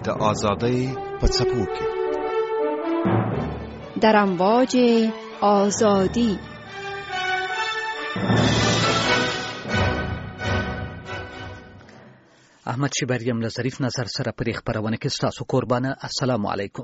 د آزادۍ په څپو کې در امواج آزادی. احمد شیبریم له ظریف نظر سره پرې خپرونه کې ستاسو قربانه. السلام علیکم.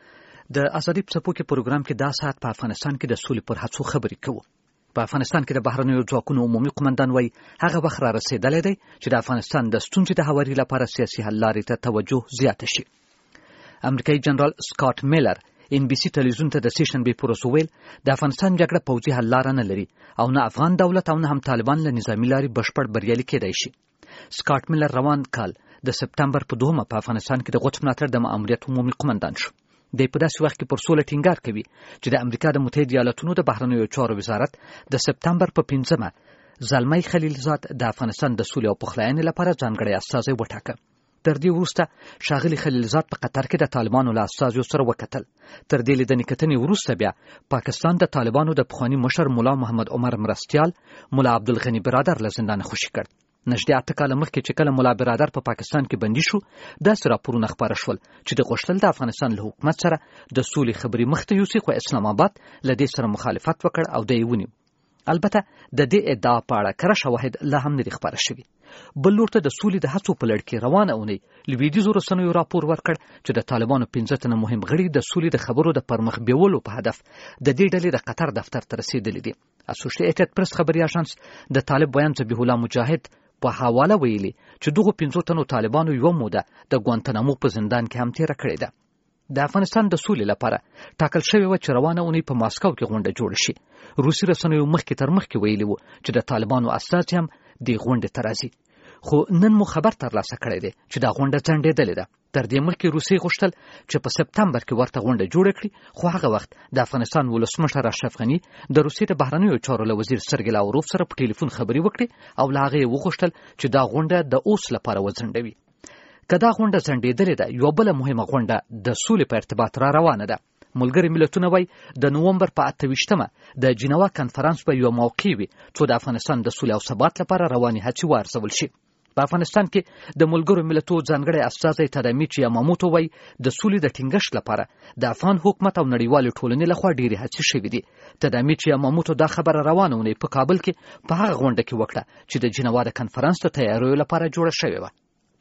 د آزادۍ په څپو کې پروګرام کې دا ساعت په افغانستان کې د سولې پر هڅو خبرې کوو. په افغانستان کې د بهرنیو ځواکونو عمومي قومندان وایي هغه وخت را رسېدلی دی چې د افغانستان د ستونزې د هواري لپاره سیاسي حل لارې ته توجه زیاته شي. امریکایي جنرال سکاټ میلر NBC ټلویزیون ته د سیشن بې پروسو ویل د افغانستان جګړه پوځي حل لاره نه لري او نه افغان دولت او نه هم طالبان له نظامي لارې بشپړ بریالي کېدای شي. سکاټ میلر روان کال د سپتمبر په 2 په افغانستان کې د قدس ملاتړ د ماموریت عمومي قومندان شو. د په داسې وخت کې پر سوله ټینګار کوي چې د امریکا د متحده ایالاتونو د بهرنیو چارو وزارت د سپتمبر په 15 زلمی خلیلزاد د افغانستان د سولې او پخلاینې لپاره ځانګړی استازی وټاکه. تر دې وروسته ښاغلي خلیلزاد په قطر کې د طالبانو له استازیو سره وکتل. تر دې لیدنې کتنې وروسته بیا پاکستان د طالبانو د پخواني مشر مولا محمد عمر مرستیال مولا عبدالغني برادر له زندانه خوشي کړ. نږدې 8 کاله مخکې چې کله مولا برادر په پاکستان کې بندي شو، داسې راپورونه خپاره شول چې د غوښتل د افغانستان له حکومت سره د سولې خبرې مخته یوسي، خو اسلام آباد له دې سره مخالفت وکړ او د یې ونیو. البته د دې ادعا په اړه کره شواهد لا هم نه دي خپاره شوي. بل لور ته د سولې د هڅو په لړ کې روانه اونۍ لویدیځو رسنیو راپور ورکړ چې د طالبانو 15 تنه مهم غړي د سولې د خبرو د پرمخ بیولو په هدف د دې ډلې د قطر دفتر ته رسیدلي دي. اسوسییټډ پریس خبري اژانس د طالب بیان ذبیح الله مجاهد په حواله ویلي چې دغه 15 تنو طالبانو یو موده د ګوانتنامو په زندان کې هم تیره کړې ده. د افغانستان د سولې لپاره ټاکل شوی و چې روانه اونۍ په ماسکو کې غونډه جوړه شي. روسي رسنیو مخکې تر مخکې ویلي وو چې د طالبانو استازي هم د غونډې ته راځي. خو نن مو خبر ترلاسه کړی دی چې دا غونډه ځنډېدلې ده. تر دې مخکې روسي غوښتل چې په سپتمبر کې ورته غونډه جوړه کړي، خو هغه وخت د افغانستان ولسمشر اشرف غني د روسیې د بهرنیو چارو له وزیر سرګی لاوروف سره په ټلیفون خبرې وکړي او له هغه یې وغوښتل چې دا غونډه د اوس لپاره وځنډوي. که دا غونډه ځنډېدلې ده، یوه بله مهمه غونډه د سولې په ارتباط را روانه ده. ملګري ملتونه وایي د نومبر په 28 د جنیوا کنفرانس به یو موقع وي څو د افغانستان د سولې او ثبات لپاره رواني هڅې وارزول شي. په افغانستان کې د ملګرو ملتونو ځانګړی استازی تادامیچی یاماموتو وایي د سولې د ټینګښت لپاره د افغان حکومت او نړیوالې ټولنې لخوا ډېرې هڅې شوې دي. تادامیچی یاماموتو دا خبره روانه اونۍ په کابل کې په هغه غونډه کې وکړه چې د جنیوا د کنفرانس د تیاریو لپاره جوړه شوې وه.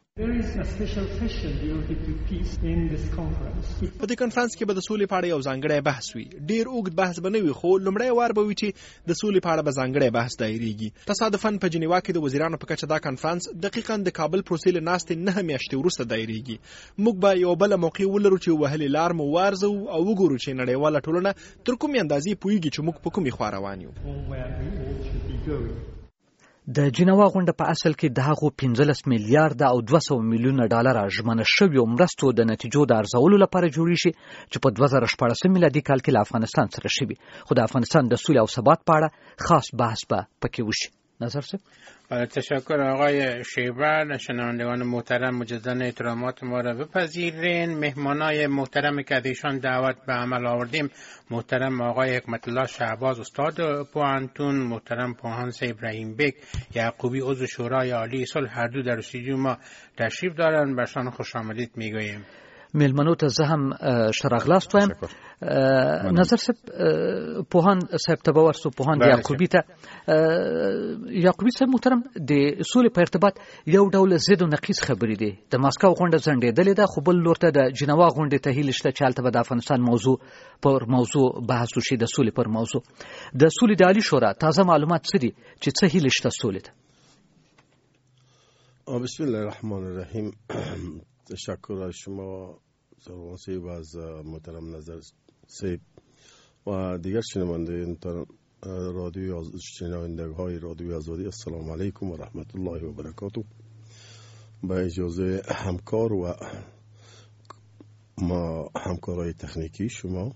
په دې کنفرانس کې به د سولې په اړه یو ځانګړی بحث وي. ډیر اوږد بحث به نه وي، خو لومړی وار به وي چې د سولې په اړه به ځانګړی بحث دایریږي. تصادفاً په جنیوا کې د وزیرانو په کچه دا کنفرانس دقیقاً د کابل پروسې له ناستې 9 میاشتې وروسته دایریږي. موږ به یو بله موقع ولرو چې وهلې لار مو وارزو او وګورو چې نړیواله ټولنه تر کومې اندازې پوهیږي چې موږ په کومې خوا روان یو. د جنیوا غونډه په اصل کې د هغو 15 میلیارډ او 200 میلیونه ډالر ژمنه شویو مرستو د نتیجو د ارزولو لپاره جوړې شي چې په 2014 میلادي کال کې له افغانستان سره شوي. خو د افغانستان د سولې او ثبات په اړه خاص بحث به پکې وشي. نظر صاحب. تشکر آقای شیبر. شنوندگان محترم مجددا احترامات ما را بپذیرین. مهمانای محترمی که از ایشان دعوت به عمل آوردیم محترم آقای حکمت الله شهباز استاد پوهنتون، محترم پوهانس ابراهیم بک یعقوبی عضو شورای عالی صلح، هر دو در استودیو ما تشریف دارند. برشان خوش آمدید میگوییم. میلمنو ته زه هم ښه راغلاست وایم. نظر صاحب پوهان صاحب ته به ورسو. پوهان یعقوبي ته. یعقوبي صاحب محترم، د سولې په ارتباط یو ډول ضد و نقیض خبرې دي. د ماسکو غونډه ځنډېدلې ده، خو بل لور ته د جنیوا غونډې ته هیله شته چې هلته به د افغانستان موضوع بحث وشي، د سولې پر موضوع. د سولې د عالي شورا تازه معلومات څه دي چې څه هیله شته سولې ته؟ بسم الله الرحمن الرحیم. تشکر از شما سروان صاحب، از محترم نظر صاحب و دیگر شنوندگان های رادیوی آزادی. السلام علیکم و رحمت الله و برکاته. با اجازه همکار و ما همکارای تکنیکی شما،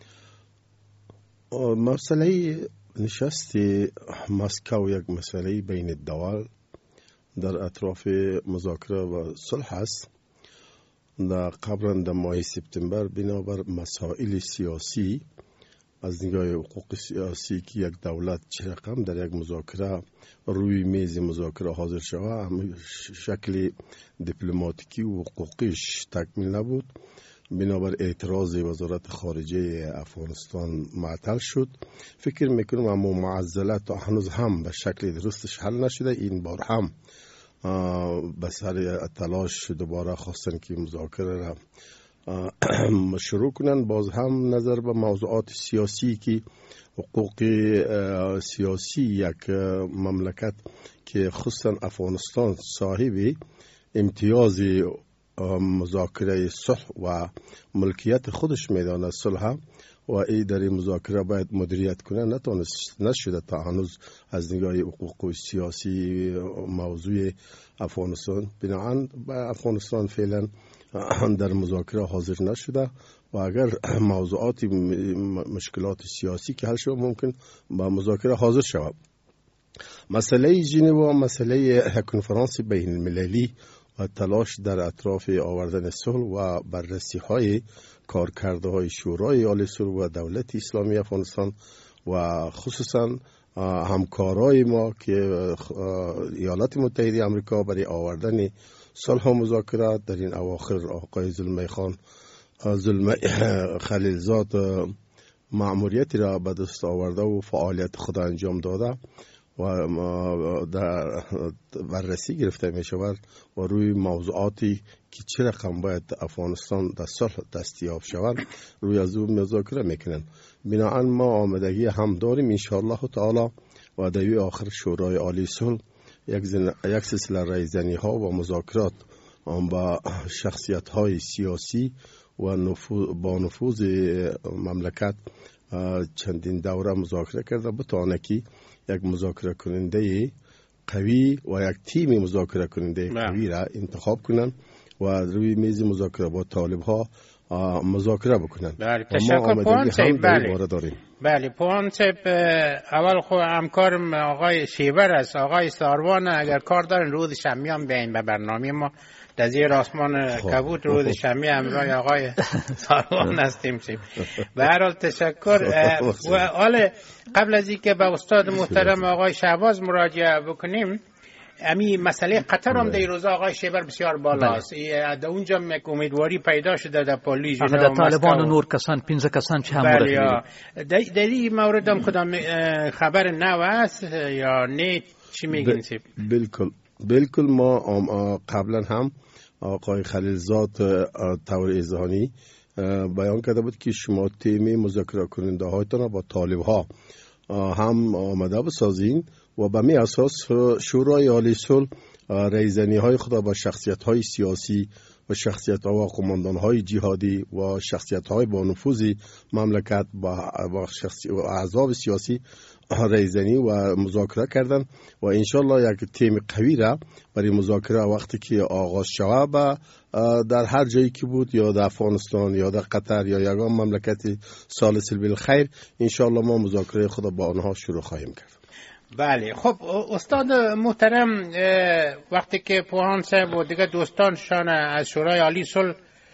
مسئله نشست مسکو یک مسئله بین الدول در اطراف مذاکره و صلح است. در قبلا در ماه سپتامبر بنابر مسائل سیاسی از نگاه حقوق سیاسی که یک دولت چه رقم در یک مذاکره روی میز مذاکره حاضر شود، هم شکل دیپلماتیکی و حقوقیش تکمیل نبود. بنابر اعتراض وزارت خارجه افغانستان معطل شد. فکر میکنم اما معضلات تا هنوز هم به شکل درستش حل نشده. این بار هم به سر تلاش دوباره خواستن که مذاکره را شروع کنن. باز هم نظر به موضوعات سیاسی که حقوق سیاسی یک مملکت که خصوصا افغانستان صاحب امتیاز مذاکره صلح و ملکیت خودش میدانه صلح و ای در مذاکره باید مدیریت کنه، نشده تا هنوز از نگاه حقوق سیاسی موضوع افغانستان. بنابراین افغانستان فعلا در مذاکره حاضر نشده و اگر موضوعات مشکلات سیاسی که حل شود ممکن با مذاکره حاضر شود. مسئله ژنو، مسئله کنفرانس بین المللی و تلاش در اطراف آوردن صلح و بررسی های کارکرده های شورای عالی صلح و دولت اسلامی افغانستان و خصوصا همکارای ما که ایالات متحده آمریکا برای آوردن صلح و مذاکرات در این اواخر آقای زلمی خلیلزاد مأموریتی را به دست آورده و فعالیت خود انجام داده و در بررسی گرفته می شود و روی موضوعاتی که چه رقم باید افغانستان در صلح دستیاب شود روی از اون مذاکره میکنن. بنابراین ما آمدگی هم داریم انشاءالله تعالی و در آخر شورای عالی صلح یک سلسله رایزنی ها و مذاکرات با شخصیت های سیاسی و با نفوذ مملکت چندین دوره مذاکره کرده بتانه که یک مذاکره کننده قوی و یک تیم مذاکره کننده قوی را انتخاب کنن و روی میز مذاکره با طالب ها مذاکره بکنن. بله، تشکر پوان صاحب. بله پوان صاحب، اول خو همکارم آقای شیبر است، آقای ساروان اگر کار دارن روز شمیان بیاین به برنامه ما در زیر آسمان کبوت روز شمی همراه آقای ساروان هستیم. به هر حال تشکر. و حال قبل از اینکه به استاد محترم آقای شهباز مراجعه بکنیم، امی مسئله قطر هم در روزا آقای شیبر بسیار بالاست. در اونجا امیدواری پیدا شده در پاریس در طالبان و نور کسان 15 کسان چه هم در این مورد هم کدام خبر نو است یا نه؟ چی میگین سیب؟ بالکل ما قبلا هم آقای خلیلزاد طور اذهانی بیان کرده بود که شما تیم مذاکره کننده هایتان با طالب ها هم آمده بسازین و به می اساس شورای عالی صلح رایزنی های خود با شخصیت های سیاسی و شخصیت ها و قماندان های جهادی و شخصیت های با نفوذ مملکت با احزاب سیاسی رایزنی و مذاکره کردن و انشالله یک تیم قوی را برای مذاکره وقتی که آغاز شود در هر جایی که بود، یا در افغانستان یا در قطر یا یگان مملکت ثالث بالخیر، انشالله ما مذاکره خود با آنها شروع خواهیم کرد. بله، خب استاد محترم، وقتی که پوهان صاحب و دیگه دوستانشان از شورای عالی صلح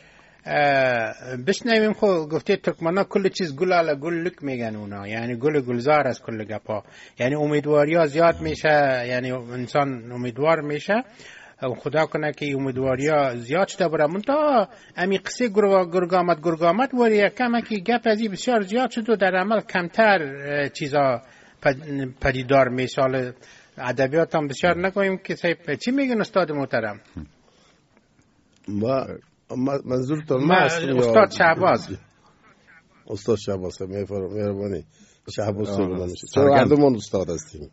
بشنویم، خب گفته ترکمنا کل چیز گل علی گل لک میگن اونا، یعنی گل گلزار از کل گپا، یعنی امیدواری ها زیاد میشه، یعنی انسان امیدوار میشه. خدا کنه که امیدواری ها زیاد شده برای منطقه امی قصه گرگامت وری کمه که گپ ازی بسیار زیاد شد و در عمل کمتر چیزا پدیدار میشال. ادبیات هم بسیار نگویم که چی میگن استاد محترم؟ منظورتون استاد شهباز. استاد شهباز مهربانی. شهباز سلمان چرا هردومان استاد هستیم؟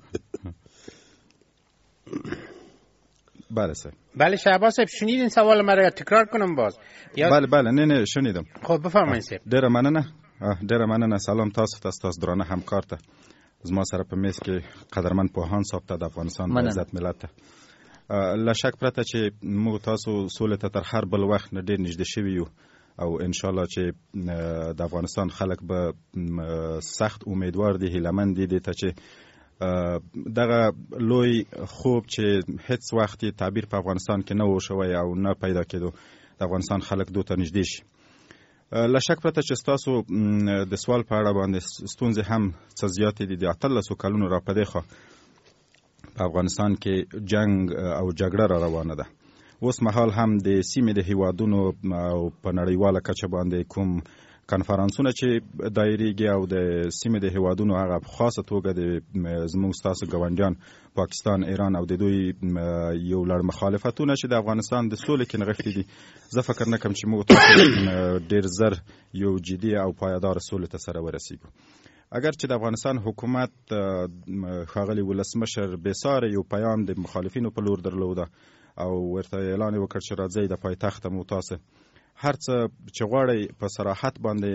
بله سر. بله شهباز صاحب، شنیدین سوال مرا تکرار کنم باز؟ بله نه شنیدم. خب بفرمایید صاحب. ډیره مننه. سلام تاسو درانه همکار ته، زما سره په میز کې قدرمن پوهان صاحب ته د افغانستان د عزت ملت ته لا شک پرته چې موږ تاسو سولې ته تر هر بل وخت نه ډیر نږدې شوي یو او ان شاء الله چې د افغانستان خلک به سخت امیدوار دي، هیلهمند دي ته چې دغه لوی خوب چې هیڅ وخت تعبیر په افغانستان کې نه و شوی او نه پیدا کېدو، د افغانستان خلک دوی ته نږدې شي. له شک پرته چې ستاسو د سوال په اړه باندې ستونزې هم څه زیاتې دي. د 18 کلونو را پدې خوا په افغانستان کې جنگ او جګړه را روانه ده. اوس مهال هم د سیمې د هیوادونو او په نړیواله کچه باندې کوم کنفرانسونه چې دایریږي او د سیمې د هیوادونو هغه په خاصه توګه د زموږ ستاسو ګاونډیان پاکستان، ایران او د دوی یو لړ مخالفتونه چې د افغانستان د سولې کې نغښتي دي، زه فکر نه کوم چې موږ ډېر زر یو جدي او پایدار سولې ته سره ورسیږو. اگر چې د افغانستان حکومت ښاغلي ولسمشر بېسارې یو پیام د مخالفینو په لور درلوده او ورته اعلان وکړ چې راځئ د پایتخت مو تاسو هر څه چې غواړئ په صراحت باندې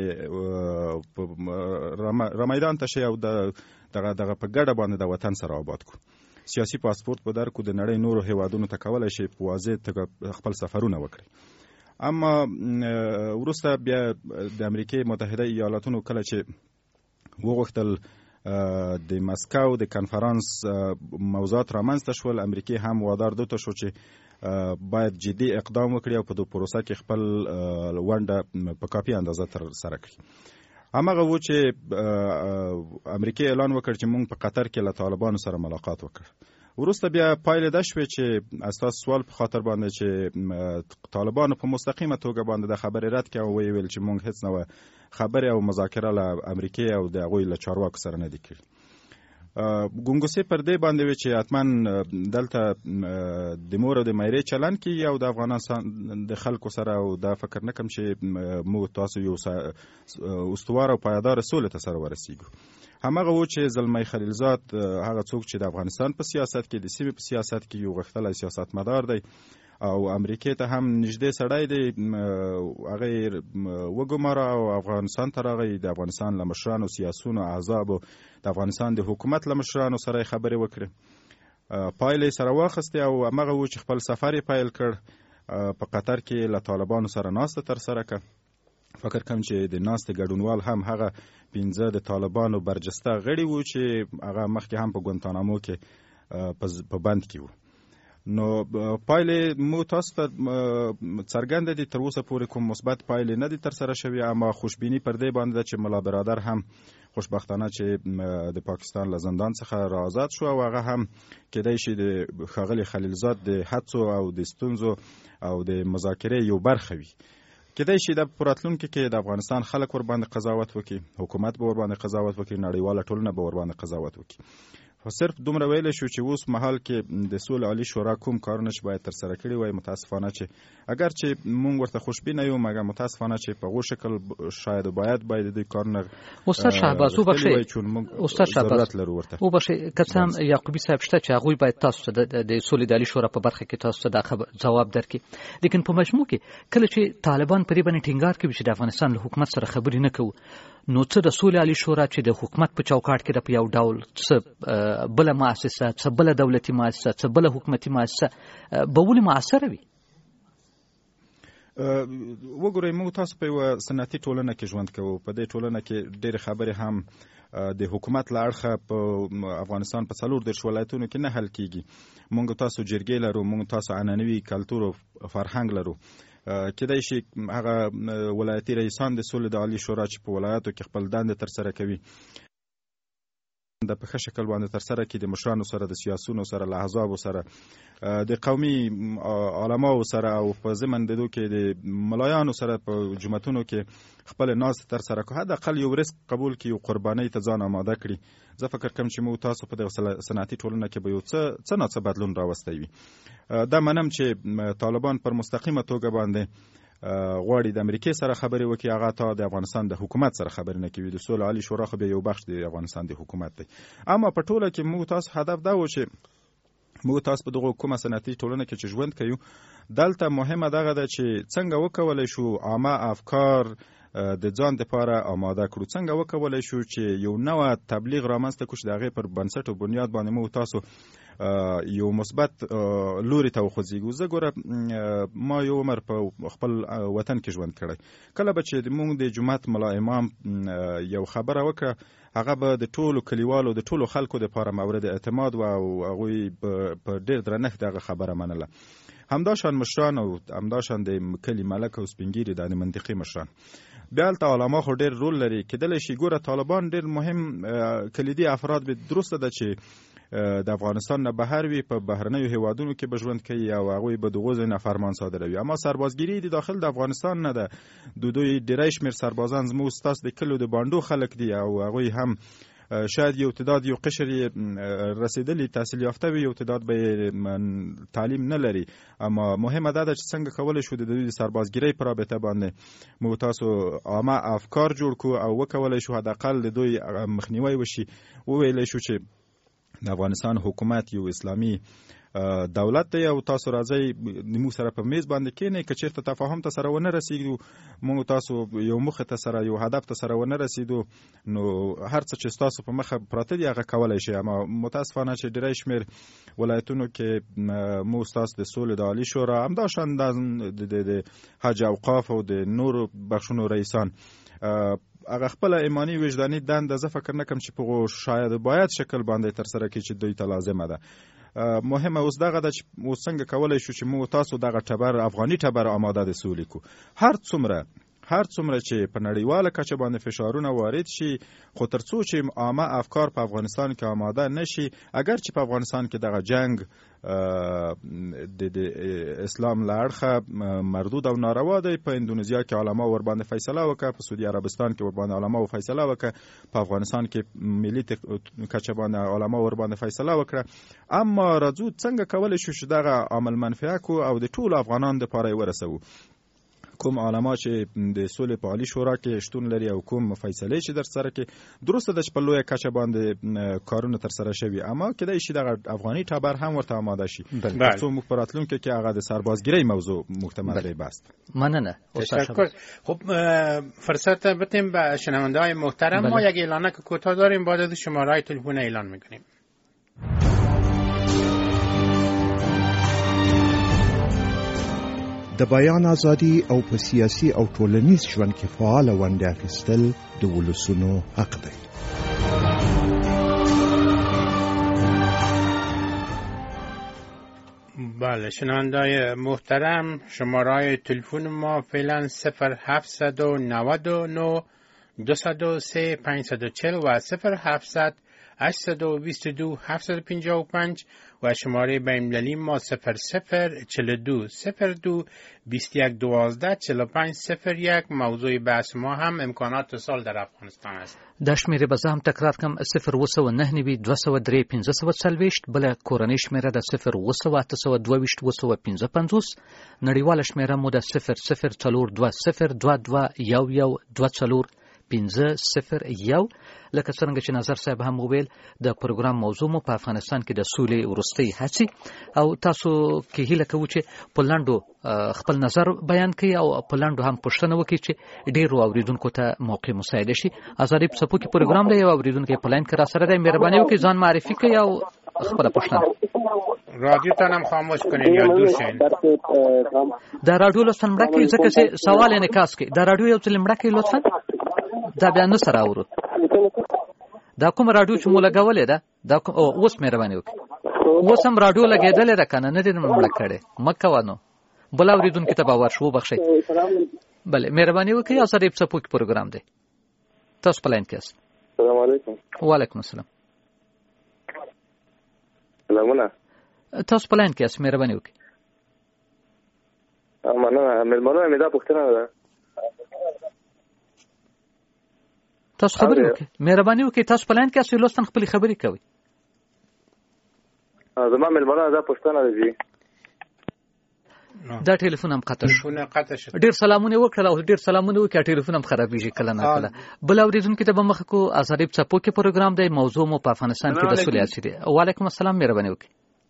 رامیدان ته شئ او دغه په ګډه باندې د وطن سره آباد کو. سیاسي پاسپورت به درکو، د نړۍ نورو هیوادونو ته کولی شئ په واضح توګه خپل سفرونه وکړئ. اما وروسته بیا د امریکې متحده ایالاتونو کله چې وغوښتل د مسکو د کنفرانس موضوعات رامنځته شول، امریکې هم وادار دوته شو چې باید جدي اقدام وکړي او په دې پروسه کې خپل ونډه په کافي اندازه تر سره کړي. هماغه و چې امریکې اعلان وکړ چې موږ په قطر کې له طالبانو سره ملاقات وکړ. وروسته بیا پایله دا شوې چې اساس سوال په خاطر باندې چې طالبانو په مستقیمه توګه باندې د خبرې رد کړه او ویل چې موږ هیڅ نوې خبرې او مذاکره له امریکې او د هغوی له چارواکو سره نه دي کړي. ګونګوسې پر دې باندې وي چې حتما دلته د مور او د میرې چلن کېږي او د افغانستان د خلکو سره، او دا فکر نه کوم چې موږ تاسو یو استوار او پایدار سولې ته سره ورسیږو. هماغه و چې زلمی خلیلزاد هغه څوک چې د افغانستان په سیاست کې، د سیمې په سیاست کې یو غښتلی سیاستمدار دی او امریکې ته هم نږدې سړی دی، هغه وګماره او افغانستان ته راغی. د افغانستان له مشرانو، سیاسونو، احزابو، د افغانستان د حکومت له مشرانو سره خبرې وکړې، پایله سره واخیستې او هماغه و چې خپل سفر یې پیل کړ. په قطر کې له طالبانو سره ناسته ترسره کړه. فکر کوم چې د ناستې ګډونوال هم هغه 15 د طالبانو برجسته غړي وو چې هغه مخکې هم په ګوانتانامو کې په بند کې وو. نو پایله مو تاسو ته څرګنده دي، تر اوسه پورې کوم مثبت پایله نه دي تر سره شوی، اما خوشبینی پر دې باندې چې ملا برادر هم خوشبختانه چې د پاکستان له زندان څخه را آزاد شو او هغه هم کېدای شي د ښاغلي خلیلزاد د هڅو او د ستونزو او د مذاکرې یو برخه وي. کېدای شي د راتلونکي کې د افغانستان خلک ور باندې قضاوت وکړي، حکومت به ور باندې قضاوت وکړي، نړیواله ټولنه به ور باندې قضاوت وکړي. صرف دومره ویل شو چې اوس مهال کې د سولې عالی شورا کوم کارونه چې باید تر سره کړي وای، متاسفانه چې اگر چې مونږ ورته خوشبینه یو، مګر متاسفانه چې په غو شکل شاید باید د کارونه استاد شهباز وبخښي، استاد شهباز لرو ورته وبخښي کڅام یعقوبی صاحب شته چې هغه باید تاسو ته د سولې عالی شورا په برخه کې تاسو ته دا جواب درکړي. لیکن په مجموع کې کله چې طالبان پرې باندې ټینګار کوي چې د افغانستان له حکومت سره خبرې نه کوي، نو څه د سولې عالی شورا چې د حکومت په چوکاټ کې د یو ډول څه بل مؤسسه، څه بل دولتي مؤسسه، څه بل حکومتي مؤسسه به ولې مؤثره وي؟ وګورئ، موږ تاسو په یوه صنعتي ټولنه کې ژوند کوو. په دې ټولنه کې ډېرې خبرې هم د حکومت له اړخه په افغانستان په 40 ولایتونو کې نه حل کېږي. موږ تاسو جرګې لرو، موږ تاسو عنعنوي کلتور او فرهنګ لرو. کېدای شي هغه ولایتي رئیسان د سولې د عالی شورا چې په ولایاتو کې خپل دندې ترسره کوي د په ښه شکل باندې ترسره کړي، د مشرانو سره، د سیاسونو سره، له احزابو سره، د قومي علماو سره او په ضمن د دو کې د ملایانو سره په جمعتونو کې خپل ناز ترسره کړي، حداقل یو رزق قبول کړي او قربانۍ ته ځان آماده کړي. زه فکر کوم چې موږ تاسو په دغه صنعتي ټولنه کې به یو څه نه څه بدلون راوستی وي. دا منم چې طالبان پر مستقیمه توګه باندې غواړي د امریکې سره خبرې وکړي، هغه ته د افغانستان د حکومت سره خبرې نه کوي. د سولې عالی شورا خو به یو بخش د افغانستان د حکومت دی. اما په ټوله کې موږ تاسو هدف دا و چې موږ تاسو په دغه کومه صنعتي ټولنه کې چې ژوند کوي، دلته مهمه دغه ده چې څنګه وکولای شو عامه افکار د ځان لپاره آماده کړو، څنګه وکولای شو چې یو نوع تبلیغ رامنځته کړو چې د هغې پر بنسټ او بنیاد باندې موږ تاسو یو مثبت لوري ته وخوځېږو. زه ګوره ما یو عمر په خپل وطن کې ژوند کړی. کله به چې موږ د جومات ملا امام یو خبره وکړه، هغه به د ټولو کلیوالو د ټولو خلکو دپاره مورد اعتماد و او هغوی په ډېر درنښت دغه خبره منله. همداشان مشران او همداشان د کلي ملک او سپینګیري د منطقې مشران بیا هلته علما خو ډېر رول لري. کېدلی شي ګوره طالبان ډېر مهم کلیدي افراد به درسته ده چې د افغانستان نه بهر وي، په بهرنیو هیوادونو کې به ژوند کوي او هغوی به د هغو ځای نه فرمان صادروي. اما سربازګیري د داخل د افغانستان نه ده. دوی ډېری شمېر سربازان زموږ ستاسو د کلیو د بانډو خلک دي او هغوی هم شاید یو تعداد یو قشر رسیدلی تحصیل یافته وي، یو تعداد به تعلیم نه لري. اما مهمه ده چې څنګه کولی شو د دوی د سربازګیرۍ په رابطه باندې موږ تاسو عامه افکار جوړ کړو او وکولی شو حداقل د دوی مخنیوی وشي. وویلی شو چې د افغانستان حکومت یو اسلامي دولت دی او تاسو راځئ موږ سره په میز باندې کېنئ. که چېرته تفاهم ته سره ونه رسېږو، موږ تاسو یو مخې ته سره یو هدف ته سره ونه رسېدو، نو هر څه چې ستاسو په مخه پراته دي هغه کولی شي. اما متاسفانه چې ډېری شمېر ولایتونو کې موږ ستاسو د سولې د عالي شورا همداشان د حج اوقاف او د نورو بخشونو رئیسان هغه خپل ایمانی وجداني دنده زه فکر نه کوم چې په شاید باید شکل باندې ترسره کړي چې دوی ته لازمه ده. مهمه اوس دغه ده چې اوس څنګه کولی شو چې موږ تاسو دغه ټبر افغاني ټبر آماده د سولې کو. هر څومره چې په نړیواله کچه باندې فشارونه وارد شي، خو تر څو چې عامه افکار په افغانستان کې آماده نشي، اگر چې په افغانستان کې دغه جنگ د اسلام له اړخه مردود او ناروا دی، په اندونیزیا کې علما ور باندې فیصله وکړه، په سعودي عربستان کې ور باندې علما فیصله وکړه، په افغانستان کې ملي کچه باندې علما ور باندې فیصله وکړه. اما راځو څنګه کولی شو چې دغه عمل منفعه کو او د ټولو افغانانو دپاره یې ورسوو. کوم علما چې د سولې په عالي شورا کې شتون لري او کوم فیصلې چې در سره کې درسته ده چې په لویه کچه باندې کارونه تر سره شوي، اما کېدای شي دغه افغاني ټبر هم ورته آماده شي ترڅو موږ په راتلونکي کې هغه د سربازګیرۍ موضوع محتمل بست. مننه. تشکر. خب فرصت بدیم به شنونده‌های محترم. ما یک اعلانک کوتاه داریم، بعد از شماره‌های تلفن اعلان می‌کنیم. د بیان ازادي او په سیاسي او ټولنیز ژوند کې فعال ونډه اخیستل د ولسونو حق دی. بله شنونده‌های محترم، شماره‌های تلفن ما فعلا 0799 203 540 و 0700 822 755 و شماره بین‌المللی ما 0042 02 21 12 45 01. موضوع بحث ما هم امکانات سال در افغانستان است. د شمیرې به زه هم تکرار کړم 029 203 540 بله کورنۍ شمیره د 02822 255 نړیواله شمیره مو د 0042 501 لکه څنګه چې نظر صاحب هم وویل د پروګرام موضوع مو په افغانستان کې د سولې وروستۍ هڅې او تاسو کې هیله کوو چې په لاندو خپل نظر بیان کړئ او په لاندو هم پوښتنه وکړئ چې ډېرو اوریدونکو ته موقع مساعده شي. ازادي په سپو کې پروګرام دی، یو اوریدونکو په لاین کې را سره دی. مهرباني وکړئ ځان معرفي کړئ او خپل پوښتنه. رادیو ته هم خاموش کړئ یا دور شئ. دا رادیو لطفا مړه کړئ ځکه چې سوال انعکاس کوي. دا رادیو یو څه مړه کړئ لطفا. دا بیا نه سره اورو. دا کوم رادیو چې مو لګولې ده دا اوس مهرباني وکړئ. اوس هم رادیو لګېدلې ده کنه، نه دې مړه کړې مکه وانه بل اوریدونکو ته باور شو بخښئ. بله مهرباني وکړئ. ازادي په سپو کې پروګرام دی. تاسو په لاین کې یاست. السلام علیکم. وعلیکم السلام. سلامونه. تاسو په لاین کې یاست، مهرباني وکړئ. مننه. مېلمانه مې دا پوښتنه ده. تاسو خبرې وکړئ. مهرباني وکړئ. تاسو په لاین کې یاست، لوستن خپلې خبرې کوئ. زما مېلمانه دا پوښتنه ده چې دا ټلیفون هم قطع شو. ډېر سلامونه وکړل او ډېر سلامونه وکړه. ټلیفون هم خرابېږي کله نه کله. بل اوریدونکو ته به مخ کو ازادي په سپو کې پروګرام دی. موضوع مو په افغانستان کې د سولې هڅې دی. وعلیکم السلام. مهرباني وکړئ.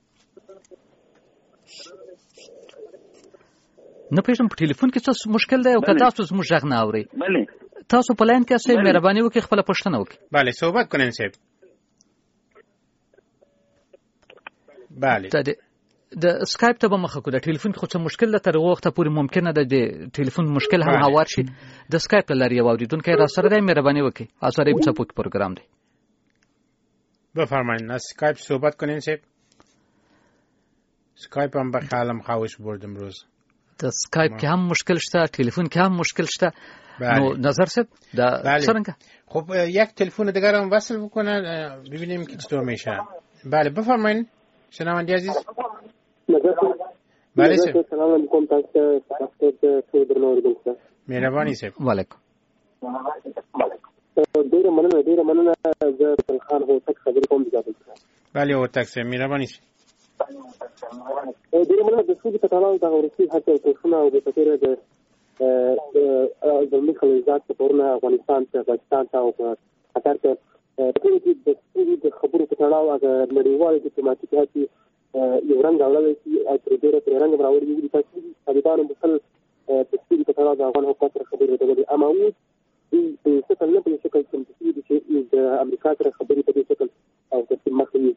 نه پېژنم په ټلیفون کې څه مشکل دی او که تاسو زموږ غږ نه اورئ. تاسو په لاین کې اسئ مهرباني وکړئ خپل پوښتنه وکړئ. بله صحبت کنین صاحب. بله د اسکایپ ته به مخه کو. د ټلیفون کې خو څه مشکل ده، تر وخته پورې ممکنه ده د ټلیفون مشکل هم هوار شي. د اسکایپ لري یو اوریدونکو را سره دی. مهرباني وکړئ. ازادي په سپو کې پروګرام دی. بفرمایید. اسکایپ صحبت کنین صاحب. اسکایپ هم به خیالم خواهش برد امروز. د اسکایپ کې هم مشکل شته، ټلیفون کې هم مشکل شته. نو نظر صاحب دا څنګه؟ خب یک تلفن دیگر هم وصل بکنن ببینیم که چطور میشه. بله بفرمایید شنونده عزیز. بله سلام علیکم تاسو ته درنو مهرباني صاحب. وعلیکم. ډیره مننه زه خان هوتک خبرې کوم دي. بله هوتک صاحب مهرباني. ډیره مننه د سودي په تړاو د روسي هڅې کوښښونه او د تطبیق د خلیزات په تورنه افغانستان ته پاکستان ته او قطر ته د سودي د خبرو په تړاو د نړیوال ډیپلوماټیک هڅې یو رنګ راوړل شي او تر ډیره تر رنګ راوړل دي تاسو طالبانو مثل د سودي په تړاو د افغان حکومت سره خبرې وکړي اما و د شکل نه په شکل چې د امریکا سره خبرې په دې شکل او د مخنیوي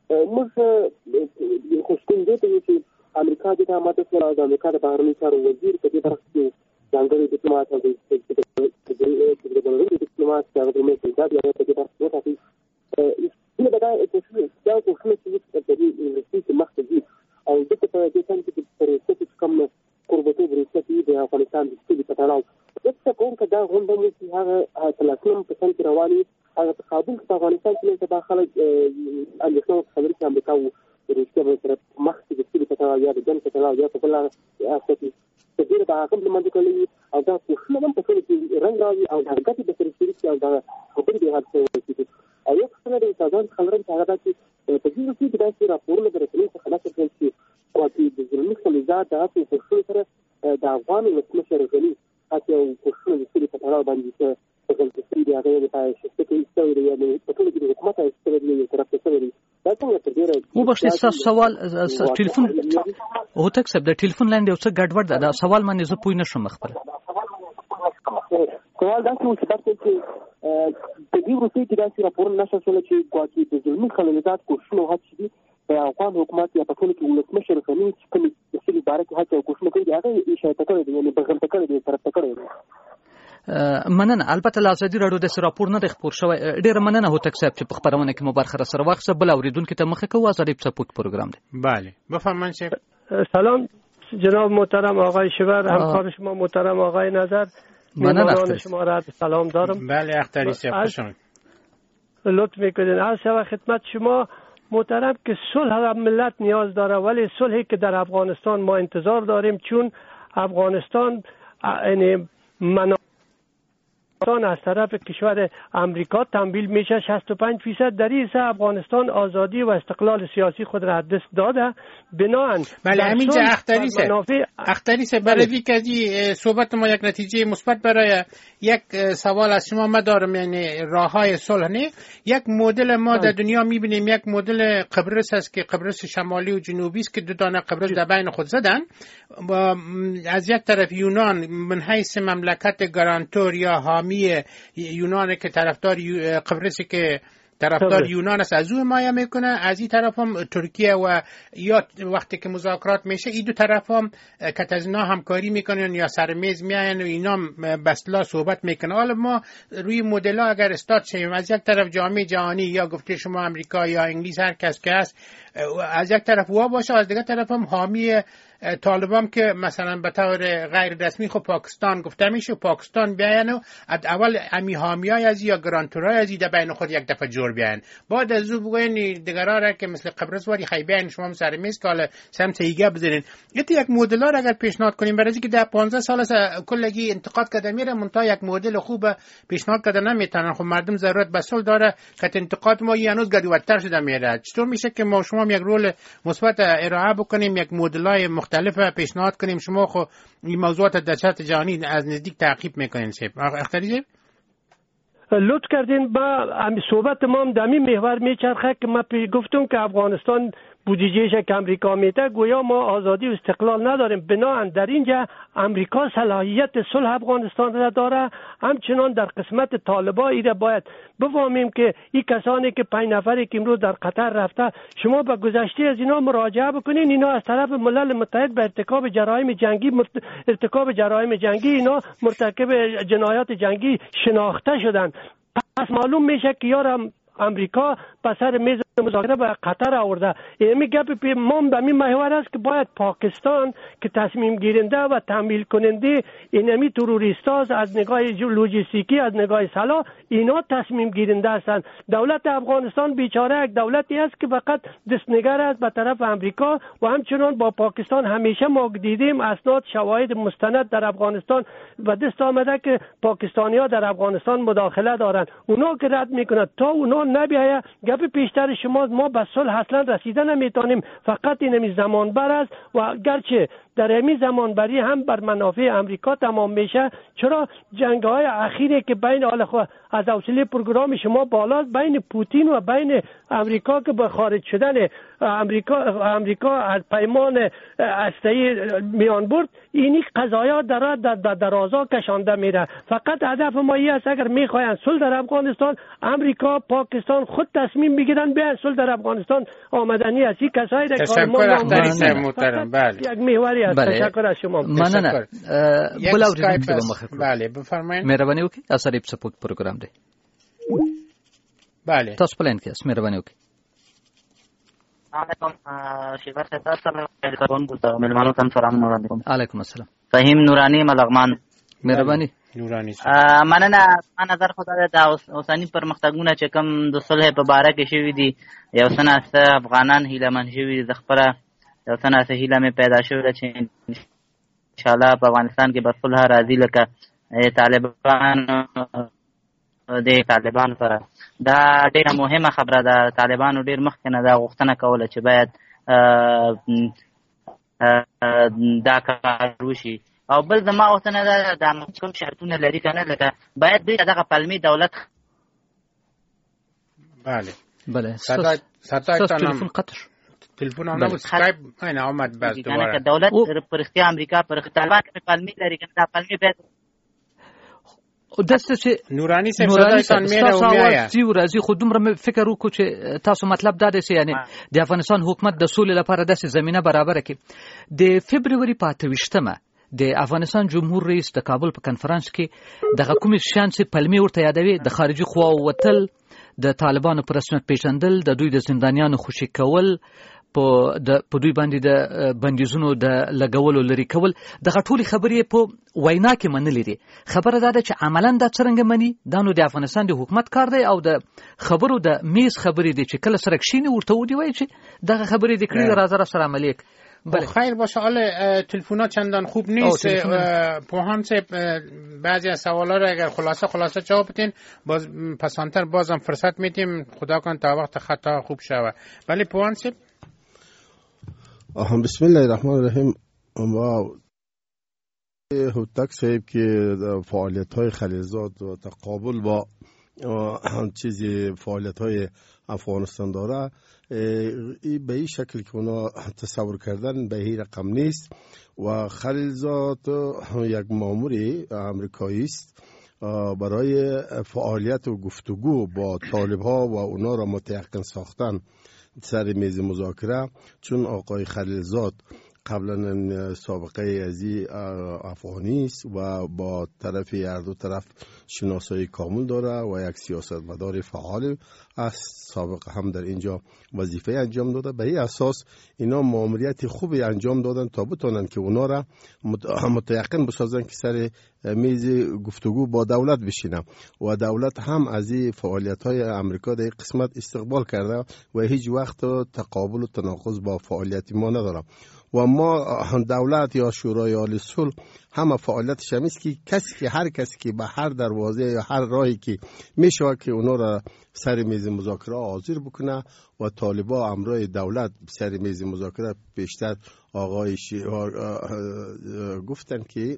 موږ خوشبین دي چې امریکا د حکومت سره د امریکا د بهرنی چارو وزیر په دې برخه کې ځانګړي ډیپلوماټ او د بلوغي ډیپلوماټ هغه د مې په دې په دې برخه کې دا بدايه دا کوښښ چې د دې انګلیسي مخته دي او د په دې څنګه چې پروسه کوم قربته ورسېږي د افغانستان د سولې په تړاو څه کوم کدا غونډه مو چې هغه تلاسم په څنګه رواني هغه په کابل کې افغانستان کې د داخله اندېښنو خبرې چې امریکا او روسیه سره مخکې د سولې په تړاو یا د جنګ په تړاو یا په بل اساسي تدبیر به هغه لمنځه کوي او دا کوښښ هم په څه کې رنګ راوي او د هغه د سرچینې او د خبرې د هڅې او یو څه د سازان خبرې چې هغه چې په دې کې د داسې راپورونو د رسنۍ څخه خلاص کړل چې واقعي د ظلمي خلیزات د هڅو کوښښ سره د افغان ولسمشر غني هڅه او کوښښ د سولې په تړاو باندې چې په ځل کې هغه د پای شته کې استوي دی په ټول کې د حکومت استوي دی تر څو استوي دا څنګه تر ډیره وبښتې سوال ټلیفون هوتک صاحب د ټلیفون لاین یو څه ګډوډ ده سوال باندې زه پوه نشم خپل سوال دا چې د دې روسي کې داسې راپور نشو چې واقعي د ظلمي خلیزات کوښښ هڅه دي په افغان حکومت یا په ټول کې ولسمشر غني چې کوم د سولې باره کې هڅه کوښښ کوي هغه اشاره کوي یعنی بغل تکړه دي طرف تکړه مننه البته لازمي راډیو د راپور نه خبر شوی ډیر مننه هوتک صاحب چې په خبرونه کې مبارخه سره واخصه بل اوریدونکو ته مخه کوو ازادي سپوک پروګرام دی بله بفرمایید شیخ سلام جناب محترم آقای شیور همکار شما محترم آقای نظر مننه شما را سلام دارم. بله اختری صاحب خوشم لطف میکنین از خدمت شما محترم که صلح ملت نیاز داره ولی صلحی که در افغانستان ما انتظار داریم چون افغانستان یعنی از طرف کشور امریکا تمویل میشه 65% در این افغانستان آزادی و استقلال سیاسی خود را دست داده بناهن بله همینجا اختری سه برای که صحبت ما یک نتیجه مثبت برای یک سوال از شما ما دارم یعنی راههای صلح نه یک مدل ما در دنیا میبینیم یک مدل قبرس است که قبرس شمالی و جنوبی است که دو دانه قبرس در بین خود زدن از یک طرف یونان من حیث مملکت گارانتور یا حامی یونان که طرفدار قبرسی که طرفدار یونان است از او حمایت میکنه از این طرف هم ترکیه و یا وقتی که مذاکرات میشه این دو طرف هم که از اینا همکاری میکنن یا سر میز میاین و اینا بسلا صحبت میکنن. حالا ما روی مدل ها اگر استاد شیم از یک طرف جامعه جهانی یا گفته شما امریکا یا انگلیس هر کس که هست از یک طرف وا باشه از دیگر طرف هم حامی طالبان که مثلا به طور غیر رسمی خب پاکستان گفته میشه پاکستان بیاین و اول امی حامیای از یا گرانتورای از در بین خود یک دفعه جور بیاین بعد از او بگوین دیگرها را که مثل قبرس واری خیبین شما سر میز که حالا سمت ایگه بزنین یک مدل ها را اگر پیشنهاد کنیم برای اینکه در 15 سال کلگی انتقاد کرده میره منتها یک مدل خوب پیشنهاد کرده نمیتونن خب مردم ضرورت به صلح داره که انتقاد ما هنوز گدوتر شده میره چطور میشه که ما شما یک رول مثبت ارائه بکنیم یک مدل‌های مختلف پیشنهاد کنیم شما خو این موضوعات در سطح جهانی از نزدیک تعقیب میکنین شب اختری لطف کردین با صحبت ما هم در این محور میچرخه که ما گفتم که افغانستان بودجهش که امریکا میده گویا ما آزادی و استقلال نداریم بناهن در اینجا امریکا صلاحیت صلح افغانستان را داره همچنان در قسمت طالبان ایره باید بفهمیم که این کسانی که 5 نفری که امروز در قطر رفته شما به گذشته از اینا مراجعه بکنین اینا از طرف ملل متحد به ارتکاب جرایم جنگی اینا مرتکب جنایات جنگی شناخته شدن پس معلوم میشه که یارم امریکا به سر میز مذاکره به قطر آورده. این گپ ما به این محور است که باید پاکستان که تصمیم گیرنده و تحمیل کننده اینمی تروریستا از نگاه لوجستیکی، از نگاه سلاح، اینا تصمیم گیرنده هستند. دولت افغانستان بیچاره یک دولتی است که فقط دستنگر است به طرف امریکا و همچنان با پاکستان. همیشه ما دیدیم اسناد شواهد مستند در افغانستان و دست آمده که پاکستانی‌ها در افغانستان مداخله دارند. اونا که رد میکنند تا اونا نبیاید گپ پیشتر شما ما به صلح اصلا رسیدن نمیتونیم. فقط این زمان بر است و گرچه در همین زمان بری هم بر منافع امریکا تمام میشه. چرا جنگ‌های اخیری که بین از حوصله پروگرام شما بالاست بین پوتین و بین امریکا که به خارج شدن امریکا از پیمان هسته‌ای میان برد، اینی قضایا در درازا کشانده میره. فقط هدف ما این است اگر میخواین صلح در افغانستان، امریکا پاکستان خود تصمیم بگیرن بیان صلح در افغانستان آمدنی است. این کسایی در کار ما محترم. بله یک محوری است. تشکر از شما. مننه. بله بفرمایید. مهرباني وکړئ اسریب سپورت پروګرام دی. بله تاسو پلان کې اس مهرباني وکړئ. علیکم شیخ صاحب ملمانو ته سلام علیکم. علیکم السلام. فهیم نورانی ملغمان. مهرباني. نورانی مننه. ما نظر خو دا اوسنی پرمختګونه چې کوم د صلح په باره کې شوي دي، یو څه ناسته افغانان هیلهمن شوي دي. د خپله یو څه ناسته هیله مې پیدا شوې ده چې انشاءالله په افغانستان کې به صلح راځي. لکه طالبان سره دا ډېره مهمه خبره ده. طالبانو ډېر مخکې نه دا غوښتنه کوله چې باید دا کار وشي. او بل زما غوښتنه ده دا کوم شرطونه لري که نه، لکه باید دوی دغه پلمي دولت. بله تلفون قطع شو. تلفون هم نبود، سکایپ این آمد باز دوباره. دولت پر اختیار امریکا پر طالبان که پلمي لري که دا پلمي باید دسته چې نورانی صاحب صدایتان میره و میایه او راځي. خو دومره فکر وکړو چې تاسو مطلب دا دی چې یعنی د افغانستان حکومت د سولې لپاره داسې زمینه برابره کړي. د فبروري په 28مه د افغانستان جمهور رئیس د کابل په کنفرانس کې دغه کومې شیان چې پلمي ورته یادوي، د خارجي قواو وتل، د طالبانو په رسمیت پیژندل، د دوی د زندانیانو خوشي کول، په دوی باندې د بندیزونو د لګولو لري کول، دغه ټولې خبرې په وینا کې منلې دي. خبره دا ده چې عملاً دا څرنګه مني، دا نو د افغانستان د حکومت کار دی او د خبرو د میز خبرې دي چې کله سره کښیني ورته ودی وایي چې دغه خبرې دې کړي راځه سره عملیه. بله خیر باشه. حالا تلفن‌ها چندان خوب نیست. پوهان صاحب بعضی از سوالا رو اگر خلاصه جواب بدین باز پسانتر بازم فرصت میدیم. خدا کن تا وقت خطا خوب شود. بله پوهان صاحب. بسم الله الرحمن الرحیم. ما هوتک صاحب که فعالیت‌های خلیلزاد و تقابل با چیزی فعالیت‌های افغانستان داره، به این شکل که اونا تصور کردن به این رقم نیست. و خلیلزاد یک ماموری امریکایی است برای فعالیت و گفتگو با طالب‌ها و اونا را متيقن ساختن سر میز مذاکره. چون آقای خلیلزاد قبلا سابقه ازی افغانی است و با طرف هر دو طرف شناسایی کامل داره و یک سیاستمدار فعال است. سابقه هم در اینجا وظیفه انجام داده. به این اساس اینا ماموریت خوبی انجام دادن تا بتونن که اونا را متيقن بسازن که سر میز گفتگو با دولت بشینن. و دولت هم از این فعالیت‌های امریکا در قسمت استقبال کرده و هیچ وقت تقابل و تناقض با فعالیت ما نداره. و ما دولت یا شورای عالی صلح همه فعالیتش همیست که هر کسی که به هر دروازه یا هر راهی که میشه که اونا را سر میز مذاکره حاضر بکنه و طالبا امرای دولت سر میز مذاکره. پیشتر آقای گفتن که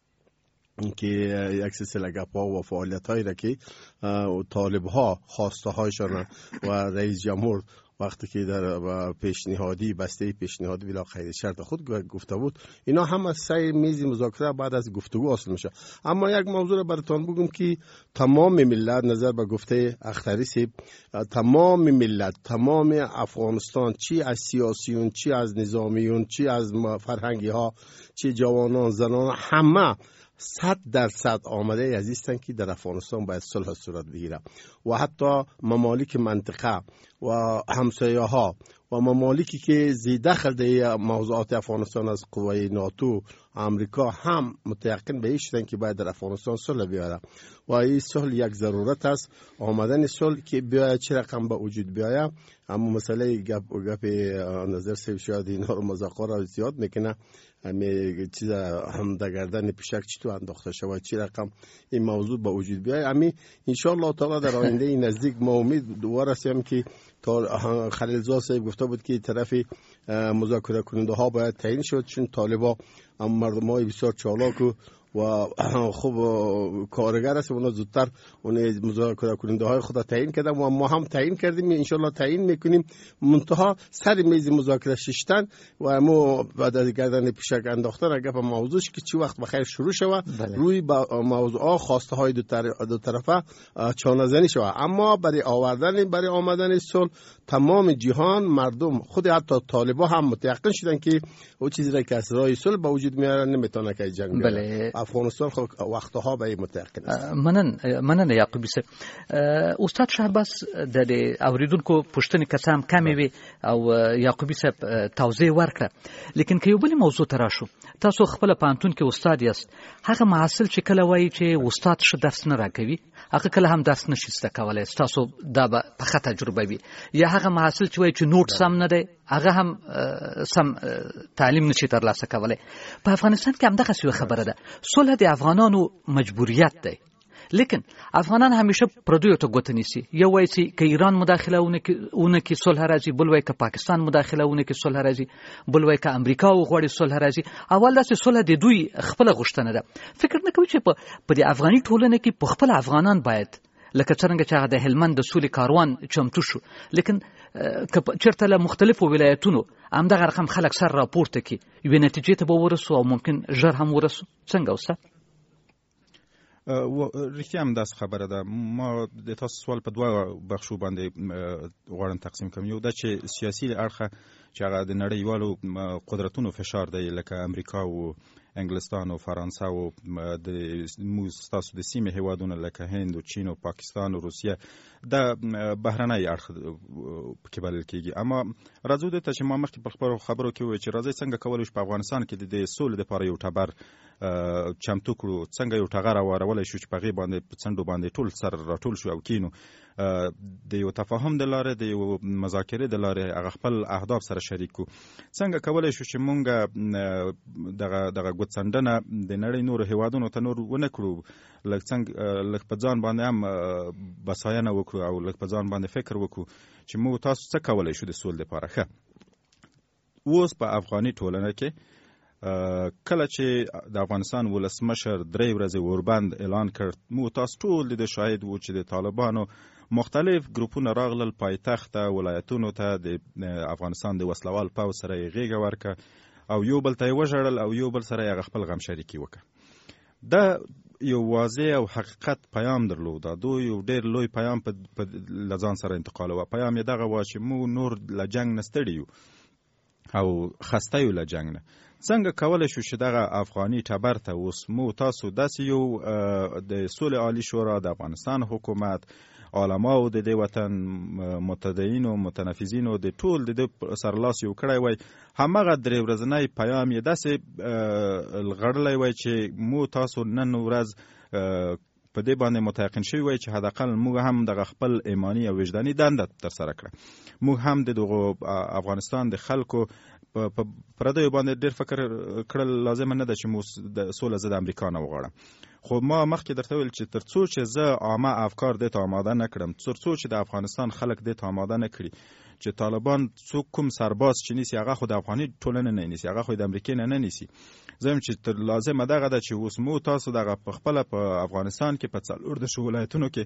یک سلسله گپ‌ها و فعالیت‌هایی را که طالب‌ها خواسته هایشان و رئیس جمهور وقتی که در پیشنهادی بسته پیشنهادی بلا قید شرط خود گفته بود، اینا هم از سر میز مذاکره بعد از گفتگو حاصل میشه. اما یک موضوع را براتون بگم که تمام ملت نظر به گفته اختری صاحب، تمام ملت، تمام افغانستان، چی از سیاسیون، چی از نظامیون، چی از فرهنگی ها، چی جوانان، زنان، همه 100% آمده عزیزتن که در افغانستان باید صلح صورت بگیره. و حتی ممالک منطقه و همسایه‌ها و ممالکی که زیدخل در موضوعات افغانستان از قوای ناتو امریکا هم متيقن به این شدن که باید در افغانستان صلح بیاره و این صلح یک ضرورت است. آمدن صلح که بیاید چه رقم به وجود بیاید، اما مسئله گپ نظر سیب شاید اینا رو مذاکره را زیاد میکنه، همه چیز هم در گردن پیشک چطور انداخته شود، چه رقم این موضوع به وجود بیاید. امی ان شاء الله تعالی در آینده نزدیک ما امید دوباره هستیم که خلیلزاد صاحب گفته بود که طرف مذاکره کننده ها باید تعیین شد، چون طالبا هم مردم های بسیار چالاک و خوب کارگر است، اونا زودتر اون مذاکره کننده های خود تعیین کردن و ما هم تعیین کردیم، ان شاء الله تعیین میکنیم. منتها سر میز مذاکره ششتن و ما بعد از گردن پیشک انداختن اگه به موضوعش که چی وقت بخیر شروع شود روی موضوع خواسته های دو طرفه چانه زنی شود. اما برای آمدن صلح تمام جهان مردم خود حتی طالبا هم متيقن شدن که او چیزی را که از راه صلح به وجود میاره نمیتونه که جنگ بیاره. افغانستان خو وختها به متيقن است. مننه یعقوبی صاحب. استاد شهباز د اوریدونکو پوښتنې کسام کمې وي او یعقوبی صاحب توضیح ورکړه، لیکن که یو بل موضوع ته راشو، تاسو خپل پانتون کې استاد یاست، هغه محصل چې کله وایي چې استاد ښه درس نه راکوي، هغه کله هم درس نشي زده کولی، تاسو دا به پخه تجربه وي، یا هغه محصل چې وایي چې نوټ سم نه دی، هغه هم سم تعلیم نشي ترلاسه کولی. په افغانستان کې همدغسې یوه خبره ده، صلح د افغانانو مجبوریت دی، لیکن افغانان همیشه پردیو ته ګوته نیسي. یو وایي چې که ایران مداخله ونه کړي صلح راځي، بل وایي که پاکستان مداخله ونه کړي صلح راځي، بل وایي که امریکا وغواړي صلح راځي. اول داسې صلح د دوی خپله غوښتنه ده. فکر نه کوي چې په دې افغاني ټولنه کې په خپله افغانان باید لکه څرنګه چې هغه د هلمند د سولې کاروان چمتو شو، لیکن که چېرته له مختلفو ولایتونو همدغه رقم خلک سر راپورته کړي، یوې نتیجې ته به ورسو او ممکن ژر هم ورسو. څنګه استاد؟ رښتیا هم داسې خبره ده. ما د تاسو سوال په دوه بخشو باندې غواړم تقسیم کړم. یو دا چې سیاسي اړخه چې هغه د نړیوالو قدرتونو فشار دی، لکه امریکا او انګلستان او فرانسه او د ستاسو د سیمې هیوادونه لکه هند او چین او پاکستان او روسیه، دا بهرنی اړخ پکې بلل کېږي. اما راځو دې ته چې ما مخکې په خپلو خبرو کې وویل چې راځئ څنګه کولی شو په افغانستان کې د سولې دپاره یو ټبر چمتو کړو، څنګه یو ټغر وارولی شو چې په هغې باندې په څنډو باندې ټول سر راټول شو او کینو د یو تفاهم د لارې، د یو مذاکرې د لارې هغه خپل اهداف سره شریک کړو. څنګه کولی شو چې مونږ دغه ګوتڅنډنه د نړۍ نورو هیوادونو ته نور ونه کړو، لږ په ځان باندې هم بساینه وکړو او لږ په ځان باندې فکر وکړو چې موږ تاسو څه کولی شو د سولې دپاره. ښه، اوس په افغاني ټولنه کې کله چې د افغانستان ولسمشر 3 ورځې اوربند اعلان کړ، موږ تاسو ټول د شاهد وو چې د طالبانو مختلف ګروپونه راغلل پایتخت ولایتونو ته، د افغانستان د وسلوال پوځ سره یې غېږه ورکړه او یو بل ته یې وژړل او یو بل سره یې خپل غم شریکي وکړه. دا یو واضح او حقیقت پیام درلود. دا یو ډېر لوی پیام په لځان سره انتقالوه. پیام یې دغه و چې موږ نور له جنګ نه ستړي یو او خسته یو له جنګ نه. څنګه کولی شو چې دغه افغاني ټبر ته اوس موږ تاسو داسې یو د سولې عالی شورا، د افغانستان حکومت، علماو د دې وطن، متدینو، متنفذینو د ټول د دې سرلاس یو کړی وای، همغه 3 ورځنی پیام یې داسې لغړلی وای چې موږ تاسو نن ورځ په دې باندې متيقن شوي وای چې حداقل موږ هم دغه خپل ایمانی او وجداني دنده ترسره کړه. موږ هم د دغه افغانستان د خلکو په پردیو باندې ډېر فکر کړل لازم نه ده چې موږ د سوله زه د امریکا نه وغواړم. خو ما مخکې درته ویل چې تر څو چې زه عامه افکار دې ته آماده نه کړم، تر څو چې د افغانستان خلک دې ته آماده نه کړي چې طالبان څوک کوم سرباز چې نیسي هغه خو د افغاني ټولنې نه نیسي، هغه خو د امریکې نه نیسي. زه چې تر لازمه دغه ده چې اوس موږ تاسو دغه په خپله په افغانستان کې په 14 ولایتونو کې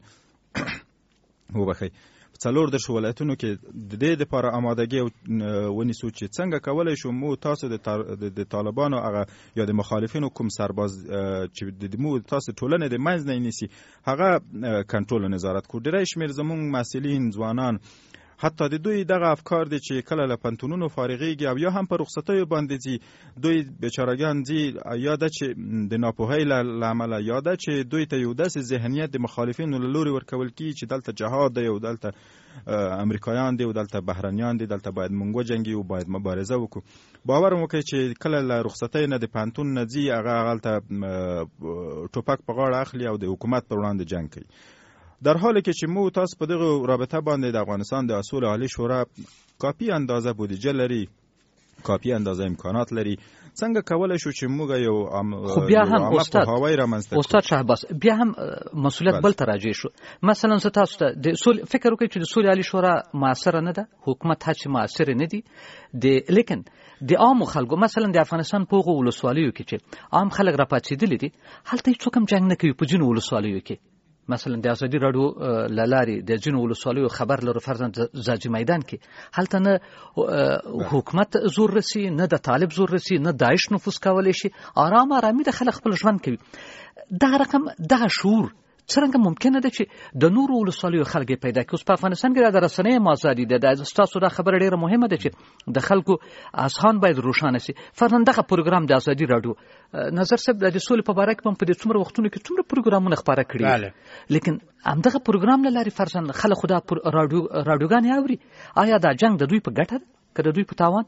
وبخئ په 14 ولایتونو کې د دې دپاره آمادګي ونیسو چې څنګه کولی شو موږ تاسو د طالبانو هغه یا د مخالفینو کوم سرباز چې د موږ تاسو ټولنې د منځ نه نیسي هغه کنټرول او نظارت کړو. ډېری شمېر زموږ مسئولین ځوانان حتی د دوی دغه افکار دي چې کله له پنتونونو فارغېږي او یا هم په رخصتیو باندې ځي، دوی بیچارهګان ځي، یا ده چې د ناپوهۍ له امله، یا ده چې دوی ته یو داسې ذهنیت د مخالفینو له لوري ورکول کېږي چې دلته جهاد دی او دلته امریکایان دي او دلته بهرنیان دي، دلته باید موږ وجنګي او باید مبارزه وکړو. باور مو کوي چې کله له رخصتۍ نه د پوهنتون نه ځي، هغه هلته ټوپک په غاړه اخلي او د حکومت پر وړاندې جنګ کوي. در حالی که چې مو تاسو په دغه رابطه باندې د افغانستان د اصول عالی شورا کافی اندازه بودیجه لري، کافی اندازه امکانات لري، څنګه کولای شو چې موږ یو خو بیا هم استاد شهباز بیا هم مسؤلیت بل تراجع شو. مثلا تاسو ته د اصول فکر وکړئ چې د اصول عالی شورا موثر نه ده، حکومت هڅې موثر نه دي، لیکن د عام خلکو مثلا د افغانستان په ولسوالیو کې چې عام خلک راپاتېدلي دي، هلته هیڅوک هم جنګ نه کوي په ځینو ولسوالیو کې. مثلا د ازادي راډیو لارې د ځینو ولسوالیو خبر لرو، فرضاً زاجي میدان کې هلته نه حکومت زور رسي، نه د طالب زور رسي، نه داعش نفوذ کولی شي، آرامي د خلک خپل ژوند کوي. دغه رقم دغه شعور څرنګه ممکنه ده چې د نورو ولسوالیو خلک پیدا کړي؟ اوس په افغانستان کې د رسنیو آزادي ده، د ستاسو دا خبره ډیره مهمه ده چې د خلکو اذهان باید روښانه شي. فرضاً دغه پروګرام د ازادي راډیو نظر صاحب د سولې په باره کې په دې څومره وختونو کې څومره پروګرامونه خپاره کړي، لیکن همدغه پروګرام له لارې فرضاً خلک خو دا راډیوګانې اوري. آیا دا جنګ د دوی په ګټه ده که د دوی په تاوان؟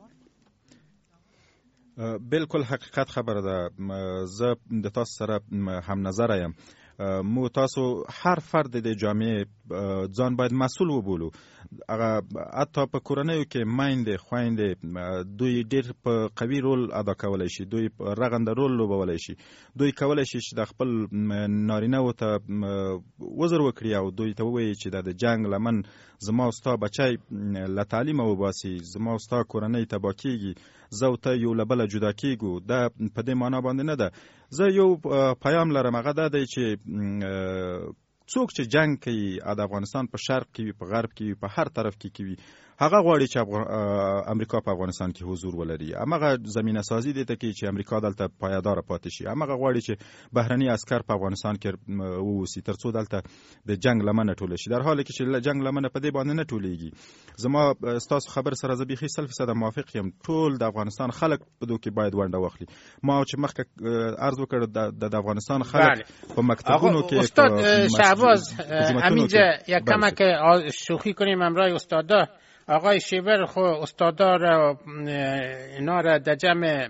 بالکل حقیقت خبره ده. زه د تاسو سره هم نظر یم. مو تاسو هر فرد د جامعه ځان باید مسؤل وبولو. هغه حتی په کورنیو کې میندې خویندې دوی ډېر په قوي رول ادا کولی شي، دوی رغنده رول لوبولی شي، دوی کولی شي چې د خپل نارینه‌و ته وزر وکړي او دوی ته ووایي چې د جنګ لمن زما او ستا بچی له تعلیمه وباسي، زما او ستا کورنۍ تباه کېږي، زه او ته یو له بله جدا کېږو. دا په دې معنا باندې نه ده. زه یو پیام لرم، هغه دا دی چې څوک چې جنگ کوي د افغانستان په شرق کې وي، په غرب کې وي، په هر طرف کې وي، هغه غواړي چې امریکا په افغانستان کې حضور ولري. همغه زمینه سازي دی ته کې چې امریکا دلته پایدار پاتې شي. همغه غواړي چې بهرني عسكر په افغانستان کې ووسی تر څو دلته د جنگ لمنه ټوله شي، در حالی کې چې جنگ لمنه په دې باندې نه ټولېږي. زما ستاسو خبر سره زه بیخي 100% موافق یم. ټول د افغانستان خلک په دوی کې باید ونډه واخلي. ما چې مخکې عرض وکړ د افغانستان خلک په مکتبونو کې استاد شهباز همینجا یک کمک شوخی کنیم امرای استادا آقای شیبر خو استادا را اینا را در جمع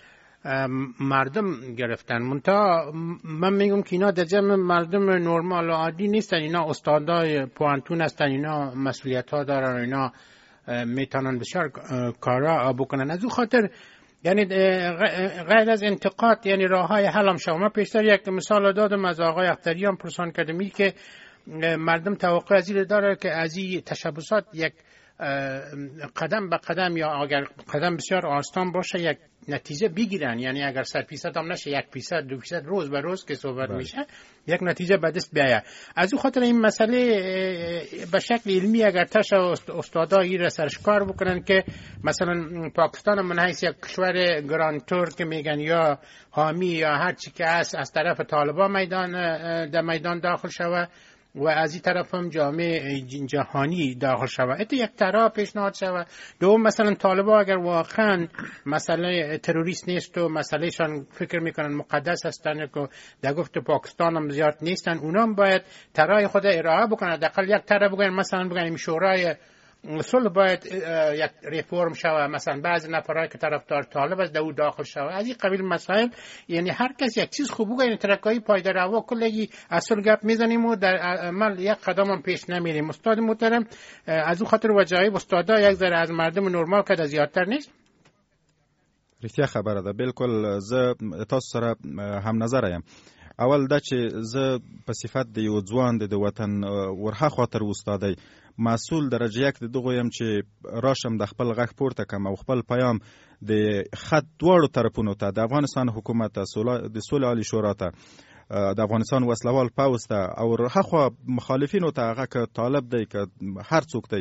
مردم گرفتن. منتها من میگم که اینا در جمع مردم نرمال و عادی نیستن، اینا استادای پوانتون هستن، اینا مسئولیت ها دارن، اینا میتونن بسیار کارا بکنن. از او خاطر یعنی غیر از انتقاد یعنی راه های حل هم شما پیشتر یک مثال دادم از آقای اختریان پرسان کردم که مردم توقع از این داره که از این تشبسات یک قدم به قدم یا اگر قدم بسیار آستان باشه یک نتیجه بگیرن. یعنی اگر 100% هم نشه 1% 2% روز به روز که صحبت میشه یک نتیجه به دست بیاید. از او خاطر این مسئله به شکل علمی اگر تاش استادا این را سرش کار بکنن که مثلا پاکستان من حیث یک کشور گران ترک میگن یا حامی یا هر چی که از طرف طالبان در میدان داخل شوه و از این طرف هم جامعه جهانی داخل شود. ات یک طرح پیشنهاد شود. دوم مثلا طالبان اگر واقعا مسئله تروریست نیست و مسئله شان فکر میکنن مقدس هستن که در گفت پاکستان هم زیاد نیستن، اونا هم باید طرح خود ارائه بکنن. حداقل یک طرح بگن، مثلا بگن شورای صلح باید یک ریفورم شوه، مثلا بعضی نفرای که طرفدار طالب است دو داخل شوه. از این قبیل مسائل یعنی هر کس یک چیز خوب بگه، ترکایی پایدار هوا کلی اصل گپ میزنیم و در عمل یک قدم هم پیش نمیریم. استاد محترم از اون خاطر وجایب استادا یک ذره از مردم نرمال که زیادتر نیست. رښتیا خبره ده. بالکل زه تاسو سره هم نظر یم. اول دا چې زه په صفت د یو ځوان د وطن ورها خاطر استادای مسئول درجه یک د دغه يم چې راشم د خپل غږ پورته کم او خپل پیام د خط دواړو طرفونو ته، د افغانستان حکومت ته، د سولې عالی شورا ته، د افغانستان وسلوال پوځ ته او هغه مخالفینو ته، هغه که طالب دی که هر څوک دی،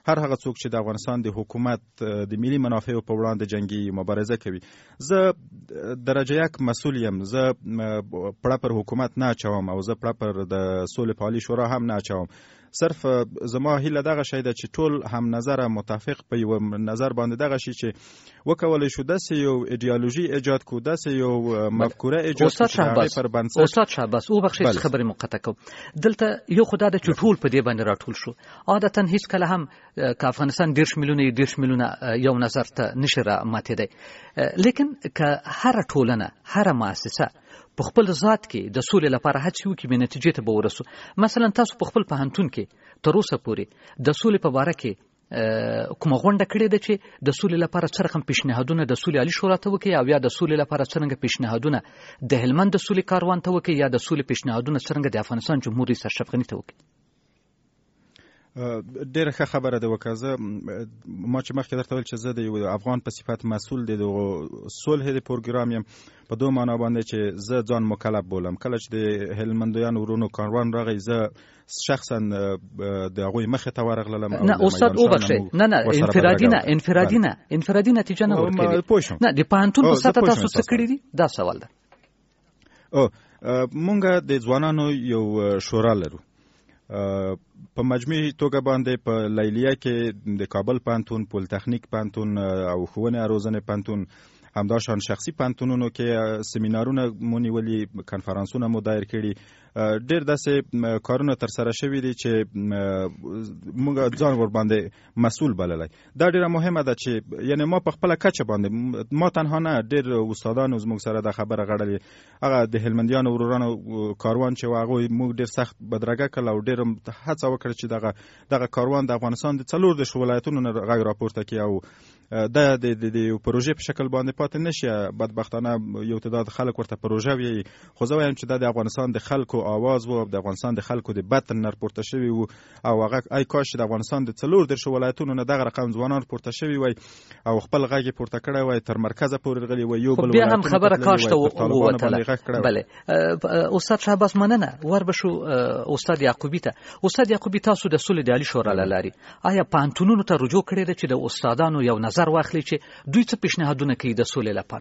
هر هغه څوک چې د افغانستان د حکومت د ملي منافعو په وړاندې جنگي مبارزه کوي. زه درجه یک مسئول یم، زه پړه پر حکومت نه اچوم او زه پړه پر د سولې پالي شورا هم نه اچوم. صرف زما هیله دغه شی ده چې ټول هم نظر متفق په یو نظر باندې دغه شی چې وکولای شو داسې یو ایدئولوژي ایجاد کو، داسې یو مفکوره ایجاد کو چې پر بنسټ. استاد شهباز او بخښئ خبرې مقطع کوم. دلته یو خدای د چټول په دې باندې راټول شو. عادتا هیڅ کله هم که افغانستان 10 میلیونه یو نظر ته نشي را ماتېدی، لیکن که هر ټولنه هر مؤسسه په خپل ذات کې د سولې لپاره هڅې وکړي به نتیجې ته به ورسو. مثلا تاسو په خپل پوهنتون کې تر اوسه پورې د سولې په باره کې کومه غونډه کړې ده چې د سولې لپاره څه رقم پیشنهادونه د سولې عالي شورا ته وکړي، او یا د سولې لپاره څرنګه پیشنهادونه د هلمند د سولې کاروان ته وکړي، یا د سولې پیشنهادونه څرنګه د افغانستان جمهور رئیس اشرف غني ته وکړي؟ ډیره ښه خبره ده. وکړه ما چې مخکې درته ویل چې زه د یو افغان په صفت مسؤل د صلح د پروګرام یم، په دوه معنا باندې چې زه ځان مکلف بولم. کله چې د هلمندیانو ورونو کاروان راغی، زه شخصا د هغوی مخې ته ورغلم. نه استاد وبخښئ، نه انفرادي نتیجه نه ورکړي. نه د پوهنتون په سطح تاسو څه کړي دي؟ دا سوال ده. مونږ د ځوانانو یو شورا لرو په مجموعي توګه باندې په لیلیه کې د کابل پوهنتون، پولتخنیک پوهنتون او ښوونې او روزنې پوهنتون، همداشان شخصي پوهنتونونو کې سیمینارونه مو نیولي، کنفرانسونه مو دایر کړي. ډېر داسې کارونه ترسره شوي دي چې موږ ځان ور باندې مسؤل بللی. دا ډېره مهمه ده چې یعنې ما په خپله کچه باندې، ما تنها نه، ډېر استادانو زموږ سره دا خبره غړلې. هغه د هلمندیانو ورورانو کاروان چې و هغوی موږ ډېر سخت بدرګه کړل او ډېر هڅه وکړه چې دغه کاروان د افغانستان د 14 ولایتونو نه غږ راپورته کړي او دا د یو پروژې په شکل باندې پاتې نشي. بدبختانه یو تعداد خلک ورته پروژه وایي، خو زه وایم چې دا د افغانستان د خلکو آواز و، د افغانستان د خلکو د بطن نه پورته شوي و، او هغه ای کاش د افغانستان د 14 ولایتونو نه دغه رقم ځوانان پورته شوي وای او خپل غږ پورته کړی وای، تر مرکزه پورې رغلي وای. یو بل بیا هم خبره کاش ته ووتله. بله استاد شهباز مننه. وربشو استاد یعقوبی ته. استاد یعقوبی، تاسو د سولې د عالي شورا له لارې آیا پوهنتونونو ته رجوع کړی ده چې د استادانو یو نظر واخلي چې دوی څه پیشنهادونه کوي د سولې لپاره؟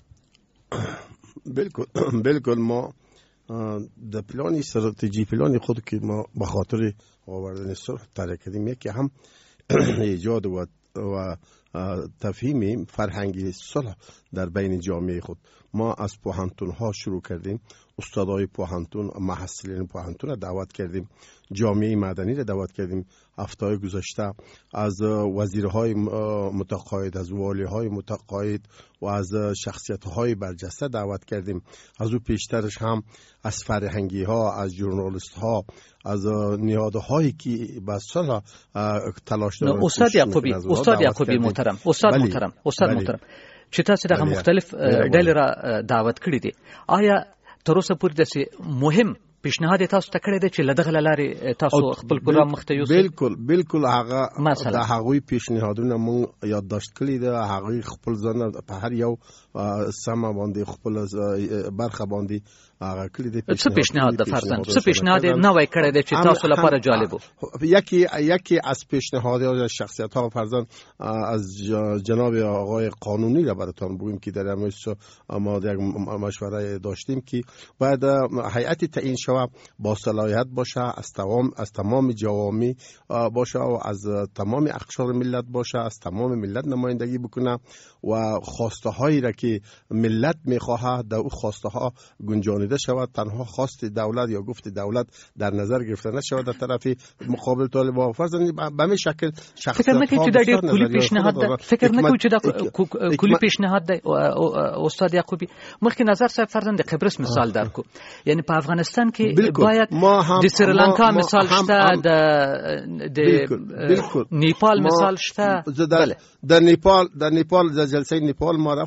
بالکل ما د پلان استراتژی پلان خود که ما به خاطر آوردن صلح طرح کردیم، یکی هم ایجاد و تفهیم فرهنگی صلح در بین جامعه خود. ما از پوهنتون ها شروع کردیم، استادای پوهنتون، محصلین پوهنتون را دعوت کردیم، جامعه مدنی را دعوت کردیم. هفته گذشته از وزیرهای متقاعد، از والیهای متقاعد و از شخصیت‌های برجسته دعوت کردیم. از او پیشترش هم از فرهنگی ها، از ژورنالیست ها، از نهادهایی که به صلح تلاش دارند. استاد یعقوبی محترم، استاد محترم چې تاسو دغه مختلف ډلې را دعوت کړي دي، آیا تر اوسه پورې داسې مهم پیشنهاد تاسو ته کړی دی چې له دغه لارې تاسو خپل پروګرام مخ ته یوسئ؟ بالکل هغه د هغوی پیشنهادونه مونږ یادداشت کړي دي. هغوی خپل ځان په هر یو سمه باندې خپل برخه باندې هغه کړي دي. څه پیشنهاد د فرزند څه پیشنهاد نوی کړی دی چې تاسو لپاره جالب و؟ یکی از پیشنهادات شخصیت‌ها فرزند از جناب آقای قانونی را براتون بگویم که در امروز ما یک مشوره داشتیم که باید هیئت تعیین شود با صلاحیت باشه، از تمام جوامع باشه و از تمام اقشار ملت باشه، از تمام ملت نمایندگی بکنه و خواسته هایی را که ملت میخواهد در او خواسته ها گنجانیده شود. تنها خواست دولت یا گفت دولت در نظر گرفته نشود در طرف مقابل طالبان. فرضاً به همین شکل فکر نکنید چې دا ډېر کلی پیشنهاد ده؟ فکر نکنید چې دا کلی پیشنهاد ده؟ استاد یعقوبی مخکې نظر صاحب فرضاً د قبرس مثال درکو، یعنی په افغانستان کې باید د سریلانکا مثال شته، د نیپال مثال شته. در نیپال در جلسه نیپال ما رفته بودیم،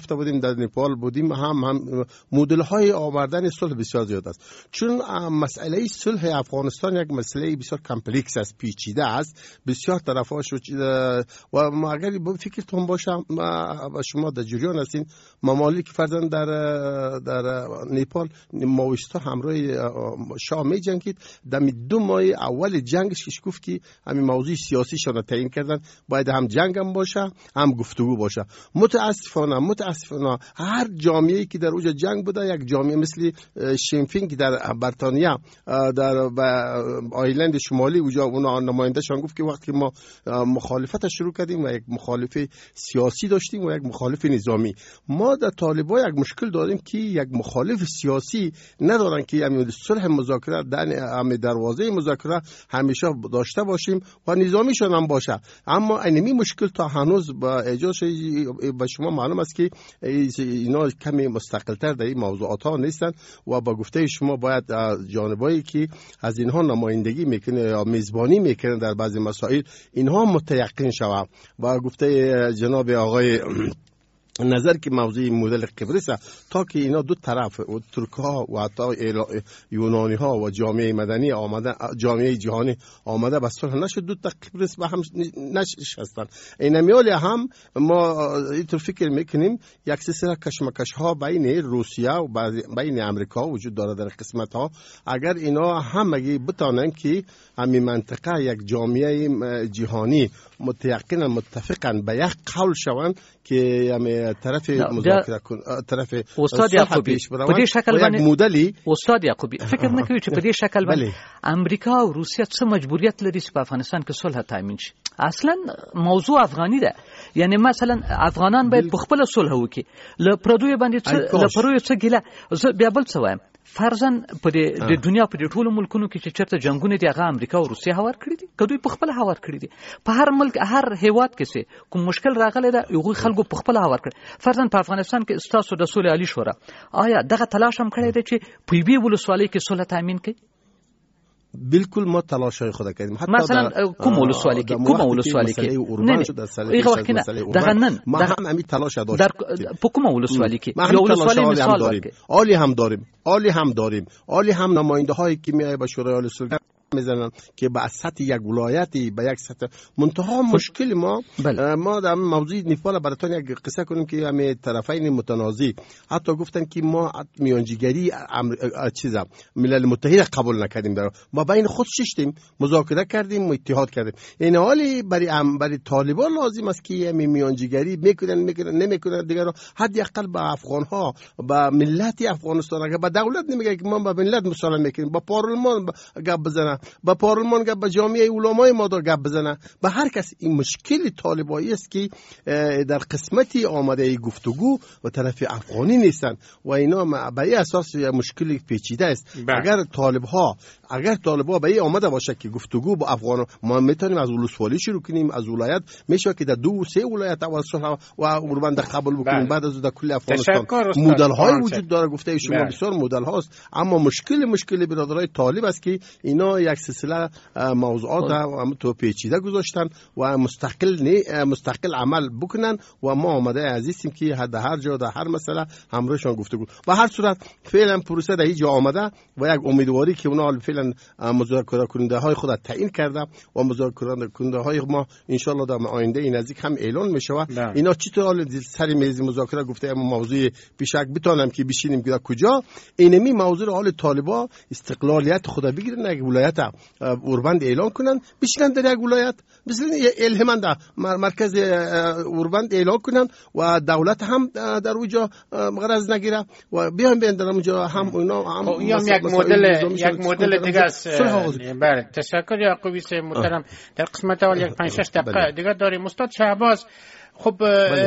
در نپال بودیم هم مدل های آوردن صلح بسیار زیاد است، چون مسئله صلح افغانستان یک مسئله بسیار کمپلکس است، پیچیده است، بسیار طرفاش و ما اگر فکرتون باشه و شما در جریان هستین ممالک فرزند در نپال ماویستا همراه شاه می جنگید. در 2 ماه اول جنگش گفت که همین موضوع سیاسی شون تعیین کردن باید هم جنگ هم باشه هم گفتگو باشه. متاسفانه هر جامعه‌ای که در اونجا جنگ بوده، یک جامعه مثل شینفینگ در بریتانیا در آیلند شمالی اونجا اون نمایندهشان گفت که وقتی ما مخالفت شروع کردیم و یک مخالف سیاسی داشتیم و یک مخالف نظامی، ما در طالبان یک مشکل داریم که یک مخالف سیاسی ندارن که همین صلح مذاکره در دروازه مذاکره همیشه داشته باشیم و نظامیشون هم باشه. اما اینمی مشکل تا هنوز با اجازه به شما معلوم است که اینا کمی مستقل‌تر در این موضوعات ها نیستن و با گفته شما باید جانبایی که از اینها نمایندگی میکنه یا میزبانی میکنه در بعضی مسائل اینها متيقن شود. و گفته جناب آقای نظر که موضوع مدل قبرس تا که اینا دو طرف و ترک ها و حتی یونانی ها و جامعه مدنی آمده، جامعه جهانی آمده به صلح نشد، دو تا قبرس به هم نشستن. اینمیالی هم ما اینطور فکر میکنیم یک سلسله کشمکش ها بین روسیه و بین امریکا وجود داره در قسمت ها. اگر اینا همگی بتانن که همین منطقه یک جامعه جهانی متيقنا متفقا به یک قول شوند که همه طرف مذاکره طرف استاد یعقوبی په دې شکل باندې مودلی استاد یعقوبی فکر نه کوي چې په دې شکل باندې امریکا او روسیه څه مجبوریت لري چې په افغانستان کې صلح تامین شي؟ اصلا موضوع افغانی ده، یعنی مثلا افغانان باید په خپل صلح وکړي، له پردوی باندې له پروي څه ګیله. بیا بل څه وایم، فرضاً په د دنیا په ټولو ملکونو کې چې چرته جنگونه دي هغه امریکا او روسیه هوار کړی دي، کدوې په خپل هوار کړی دي. په هر ملک هر هیواد کې کوم مشکل راغلی ده یو خلکو په خپل هوار کړی. فرضاً په افغانستان کې استاسو د صلح علی شورا آیا دغه تلاش هم کړی دی چې په یوې ولسوالۍ کې صلح تامین کړي؟ بالکل ما تلاشای خود کردیم. مثلا کوم ولسوالی کې ایغه وخت نه دغه نن ما هم همین تلاش داشتیم په کوم ولسوالی کې یو ولسوالی مثال ورکړي. عالی هم نماینده هایی که میای به شورای عالی صلح میزنن که به سطح یک ولایتی به یک سطح منتها مشکل ما در موضوع نپال براتون یک قصه کنیم که همه طرفین متنازع حتی گفتن که ما میانجیگری ملل متحد قبول نکردیم، در ما بین خود ششتیم مذاکره کردیم و اتحاد کردیم. این حالی برای طالبان لازم است که میانجیگری میکنن نمیکنن دیگه حداقل به افغان ها به ملت افغانستان اگه به دولت نمیگه که ما به ملت مسالمت میکنیم، با پارلمان گپ بزنه، با پارلمان گپ، با جامعه علمای ما دار گپ بزنه، به هر کس. این مشکل طالبایی است که در قسمتی آمده گفتگو و طرف افغانی نیستن و اینا به این اساس مشکل پیچیده است. اگر طالبها به این آمده باشه که گفتگو با افغان ما میتونیم از ولسوالی شروع کنیم، از ولایت میشه که در 2-3 ولایت اول صلح و اوربند قبول بکنیم، بعد از در کل افغانستان مدل های وجود داره. گفته شما بسیار مدل هاست، اما مشکل برادرای طالب است که اینا یک سلسله موضوعات هم تو پیچیده گذاشتن و مستقل عمل بکنن و ما آمده عزیزیم که هر جا در هر مسئله همراهشان گفتگو. و هر صورت فعلا پروسه در اینجا آمده و یک امیدواری که اونا فعلا مذاکره کننده های خود تعیین کرده و مذاکره کننده های ما ان شاء الله در آینده نزدیک هم اعلان میشه. اینا چطور سر میز مذاکره گفته موضوع پیشک بتونم که بشینیم که کجا اینمی موضوع حال طالبا استقلالیت خود بگیرن، یک ولایت اوربند اعلان کنن بشینن در یک ولایت مثل الهمند مرکز اوربند اعلان کنن و دولت هم در اونجا غرض نگیره و بیان در اونجا هم اینا هم یک مدل دیگه است. بله تشکر یعقوبی صاحب محترم. در قسمت اول 5-6 دقیقه دیگه داریم. استاد شهباز، خب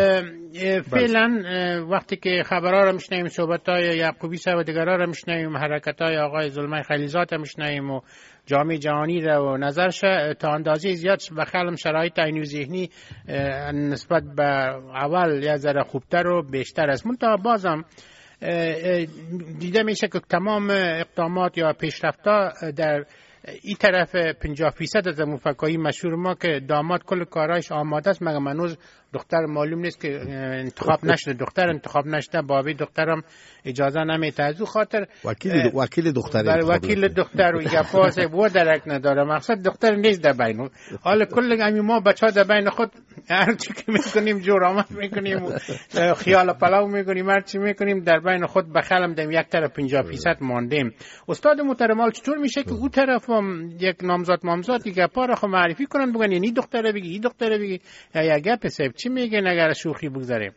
فعلا وقتی که خبرها را میشنویم، صحبت‌های یعقوبی صاحب و دیگرها را میشنویم، حرکت‌های آقای زلمه خلیزات را میشنویم و جامعه جهانی را و نظرش تا اندازه زیاد به خلم شرایط عینی و ذهنی نسبت به اول یه ذره خوبتر و بیشتر است. منتها بازم دیده میشه که تمام اقدامات یا پیشرفت‌ها در این طرف 50% از مفکرای مشهور ما که داماد کل کارایش آماده است، مگه منوز دختر معلوم نیست که انتخاب نشده، دختر انتخاب نشده، بابی دخترم اجازه نمیده. از اون خاطر وکیل دختر وکیل دختر و گپاس و درک نداره. مقصد دختر نیست در بین. حالا کل همین ما بچه‌ها در بین خود هر چی که میکنیم جور آمد میکنیم، خیال پلاو میکنیم، هر چی میکنیم در بین خود بخلم دیم یک طرف 50% ماندیم. استاد محترم چطور میشه که اون طرف هم یک نامزادی گپا را خو معرفی کنن، بگن این دختره بگی، این دختره بگی، یا گپ سیب چی میگن اگر شوخی بگذاریم؟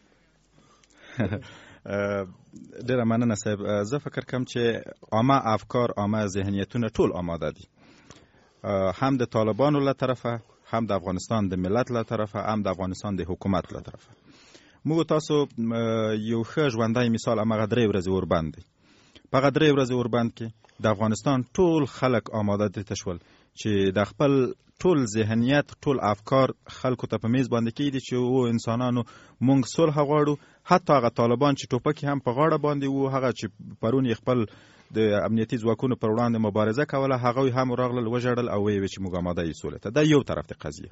ډیره مننه صاحب. زه فکر کوم چې عامه افکار، عامه ذهنیتونه ټول آماده دي، هم د طالبانو له طرفه، هم د افغانستان د ملت له طرفه، هم د افغانستان د حکومت له طرفه. موږ تاسو یو ښه ژوندی مثال همغه 3 ورځې اوربند دی. په هغه 3 ورځې اوربند کې د افغانستان ټول خلک آماده دي تشول چې د خپل ټول ذهنیت، ټول افکار خلکو ته په میز باندې کېږي چې و انسانانو مونږ صلح غواړو. حتی هغه طالبان چې ټوپکې هم په غاړه باندې وو، هغه چې پرون یې خپل د امنیتي ځواکونو پر وړاندې مبارزه کوله، هغوی هم راغلل وژړل او ویې چې موږ آماده یو سولې ته. دا یو طرف د قضیه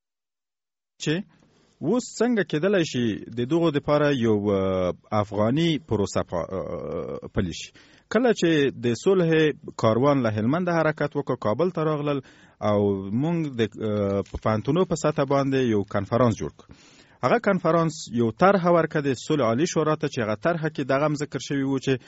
چې اوس څنګه کېدلی شي د دغو دپاره یو افغاني پروسه پلی شي. کله چې د صلح کاروان له هلمند حرکت وکړ، کابل ته راغلل او موږ د پوهنتونو په سطح باندې یو کنفرانس جوړ کړ. هغه کنفرانس یو طرحه ورکړه د صلح عالی شورا ته چې هغه طرحه کې دغه هم ذکر شوي و چې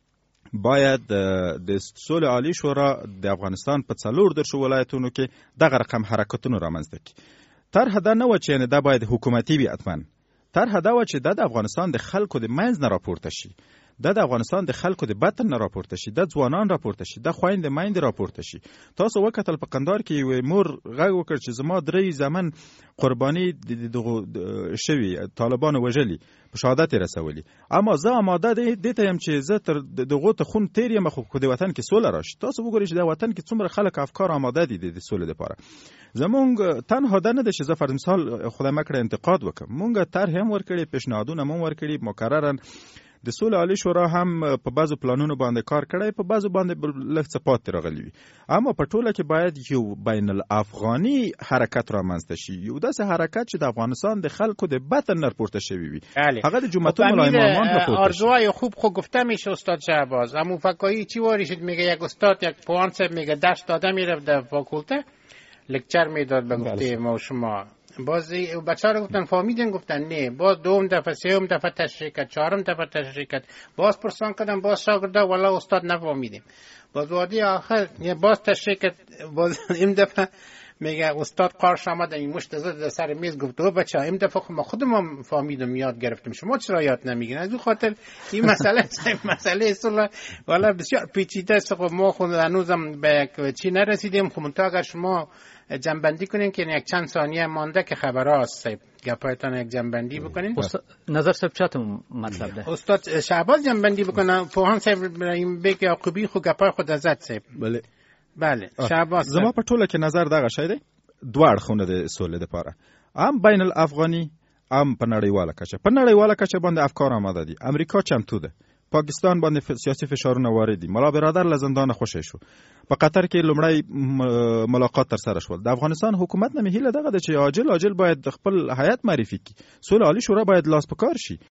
باید د صلح عالی شورا د افغانستان په 4 ولایتونو کې دغه رقم حرکتونه رامنځته کړي. طرحه دا نه و چې یعنې دا باید حکومتي وي حتما. طرحه دا و چې دا د افغانستان د خلکو د منځ نه راپورته شي، دا د افغانستان د خلکو د بطن نه راپورته شي، د ځوانان راپورته شي، د خویندې میندې راپورته شي. تاسو وکتل په قندار کې یوې مور غږ وکړ چې زما 3 زمن قرباني دغه شوي طالبانو وژلي، په شهادت یې رسولي، اما زه آماده دې ته یم چې زه تر دغو ته خون تیر یم خو د وطن کې سوله راشي. تاسو وګورئ چې د وطن کې څومره خلک افکار آماده دي د سولې لپاره. زمونږ تنها دا نه ده چې زه فرض مثال خدای مکړه انتقاد وکړم، مونږ طرح هم ورکړي، پیشنهادونه هم ورکړي، مکررا د صلح عالی شورا هم په بعضو پلانونو باندې کار کړی، په بعضو باندې لږ څه پاتې راغلی وي، اما په ټوله کې باید یو بین الافغاني حرکت رامنځته شي، یو داسې حرکت چې د افغانستان د خلکو د بطن نه پورته شوی وی. هغه د جمعیت ملای مامان را پورته. آرزوهای خوب خود گفته میشه استاد شهباز، اما فکایی چی واریشید میگه یک استاد یک پوان صاحب میگه درس داده میرفت در فاکولته لکچر میداد به گفته ما و شما، باز بچه‌ها رو گفتن فهمیدن، گفتن نه، باز دوم دفعه سوم دفعه تشریح کرد، چهارم دفعه تشریح کرد، باز پرسان کردم، باز شاگردا والا استاد نفهمیدیم، باز وادی آخر باز تشریح کرد، باز این دفعه میگه استاد قارش آمد این مشت زد سر میز گفت او بچه‌ها این دفعه ما خودمون فهمیدم یاد گرفتیم، شما چرا یاد نمیگین؟ از اون خاطر این مسئله صلح والا بسیار پیچیده است. خب ما خود هنوزم به چی نرسیدیم. خب منتها اگر شما جنبندی کنین که یک چند ثانیه مانده که خبر هست، گپایتان یک جنبندی بکنین. نظر صاحب چاته مطلب ده؟ استاد شهباز جنبندی بکنه، پوهان صاحب ابراهیم بیگ یعقوبی خو گپای خود ازت صاحب. بله شهباز زما په ټوله کې نظر دغه شی دی، دوه اړخونه د سولې لپاره، هم بین الافغاني هم په نړیواله کچه. په نړیواله کچه باندې افکار آماده دي، امریکا چمتو ده، پاکستان باندې سیاسي فشارونه وارد دي، ملا برادر له زندان خوشی شو، په قطر کې لومړی ملاقات تر سره شول. د افغانستان حکومت نه هیله دغه ده چې عاجل باید خپل هیئت معرفي کړي، صلح عالی شورا باید لاس په کار شي.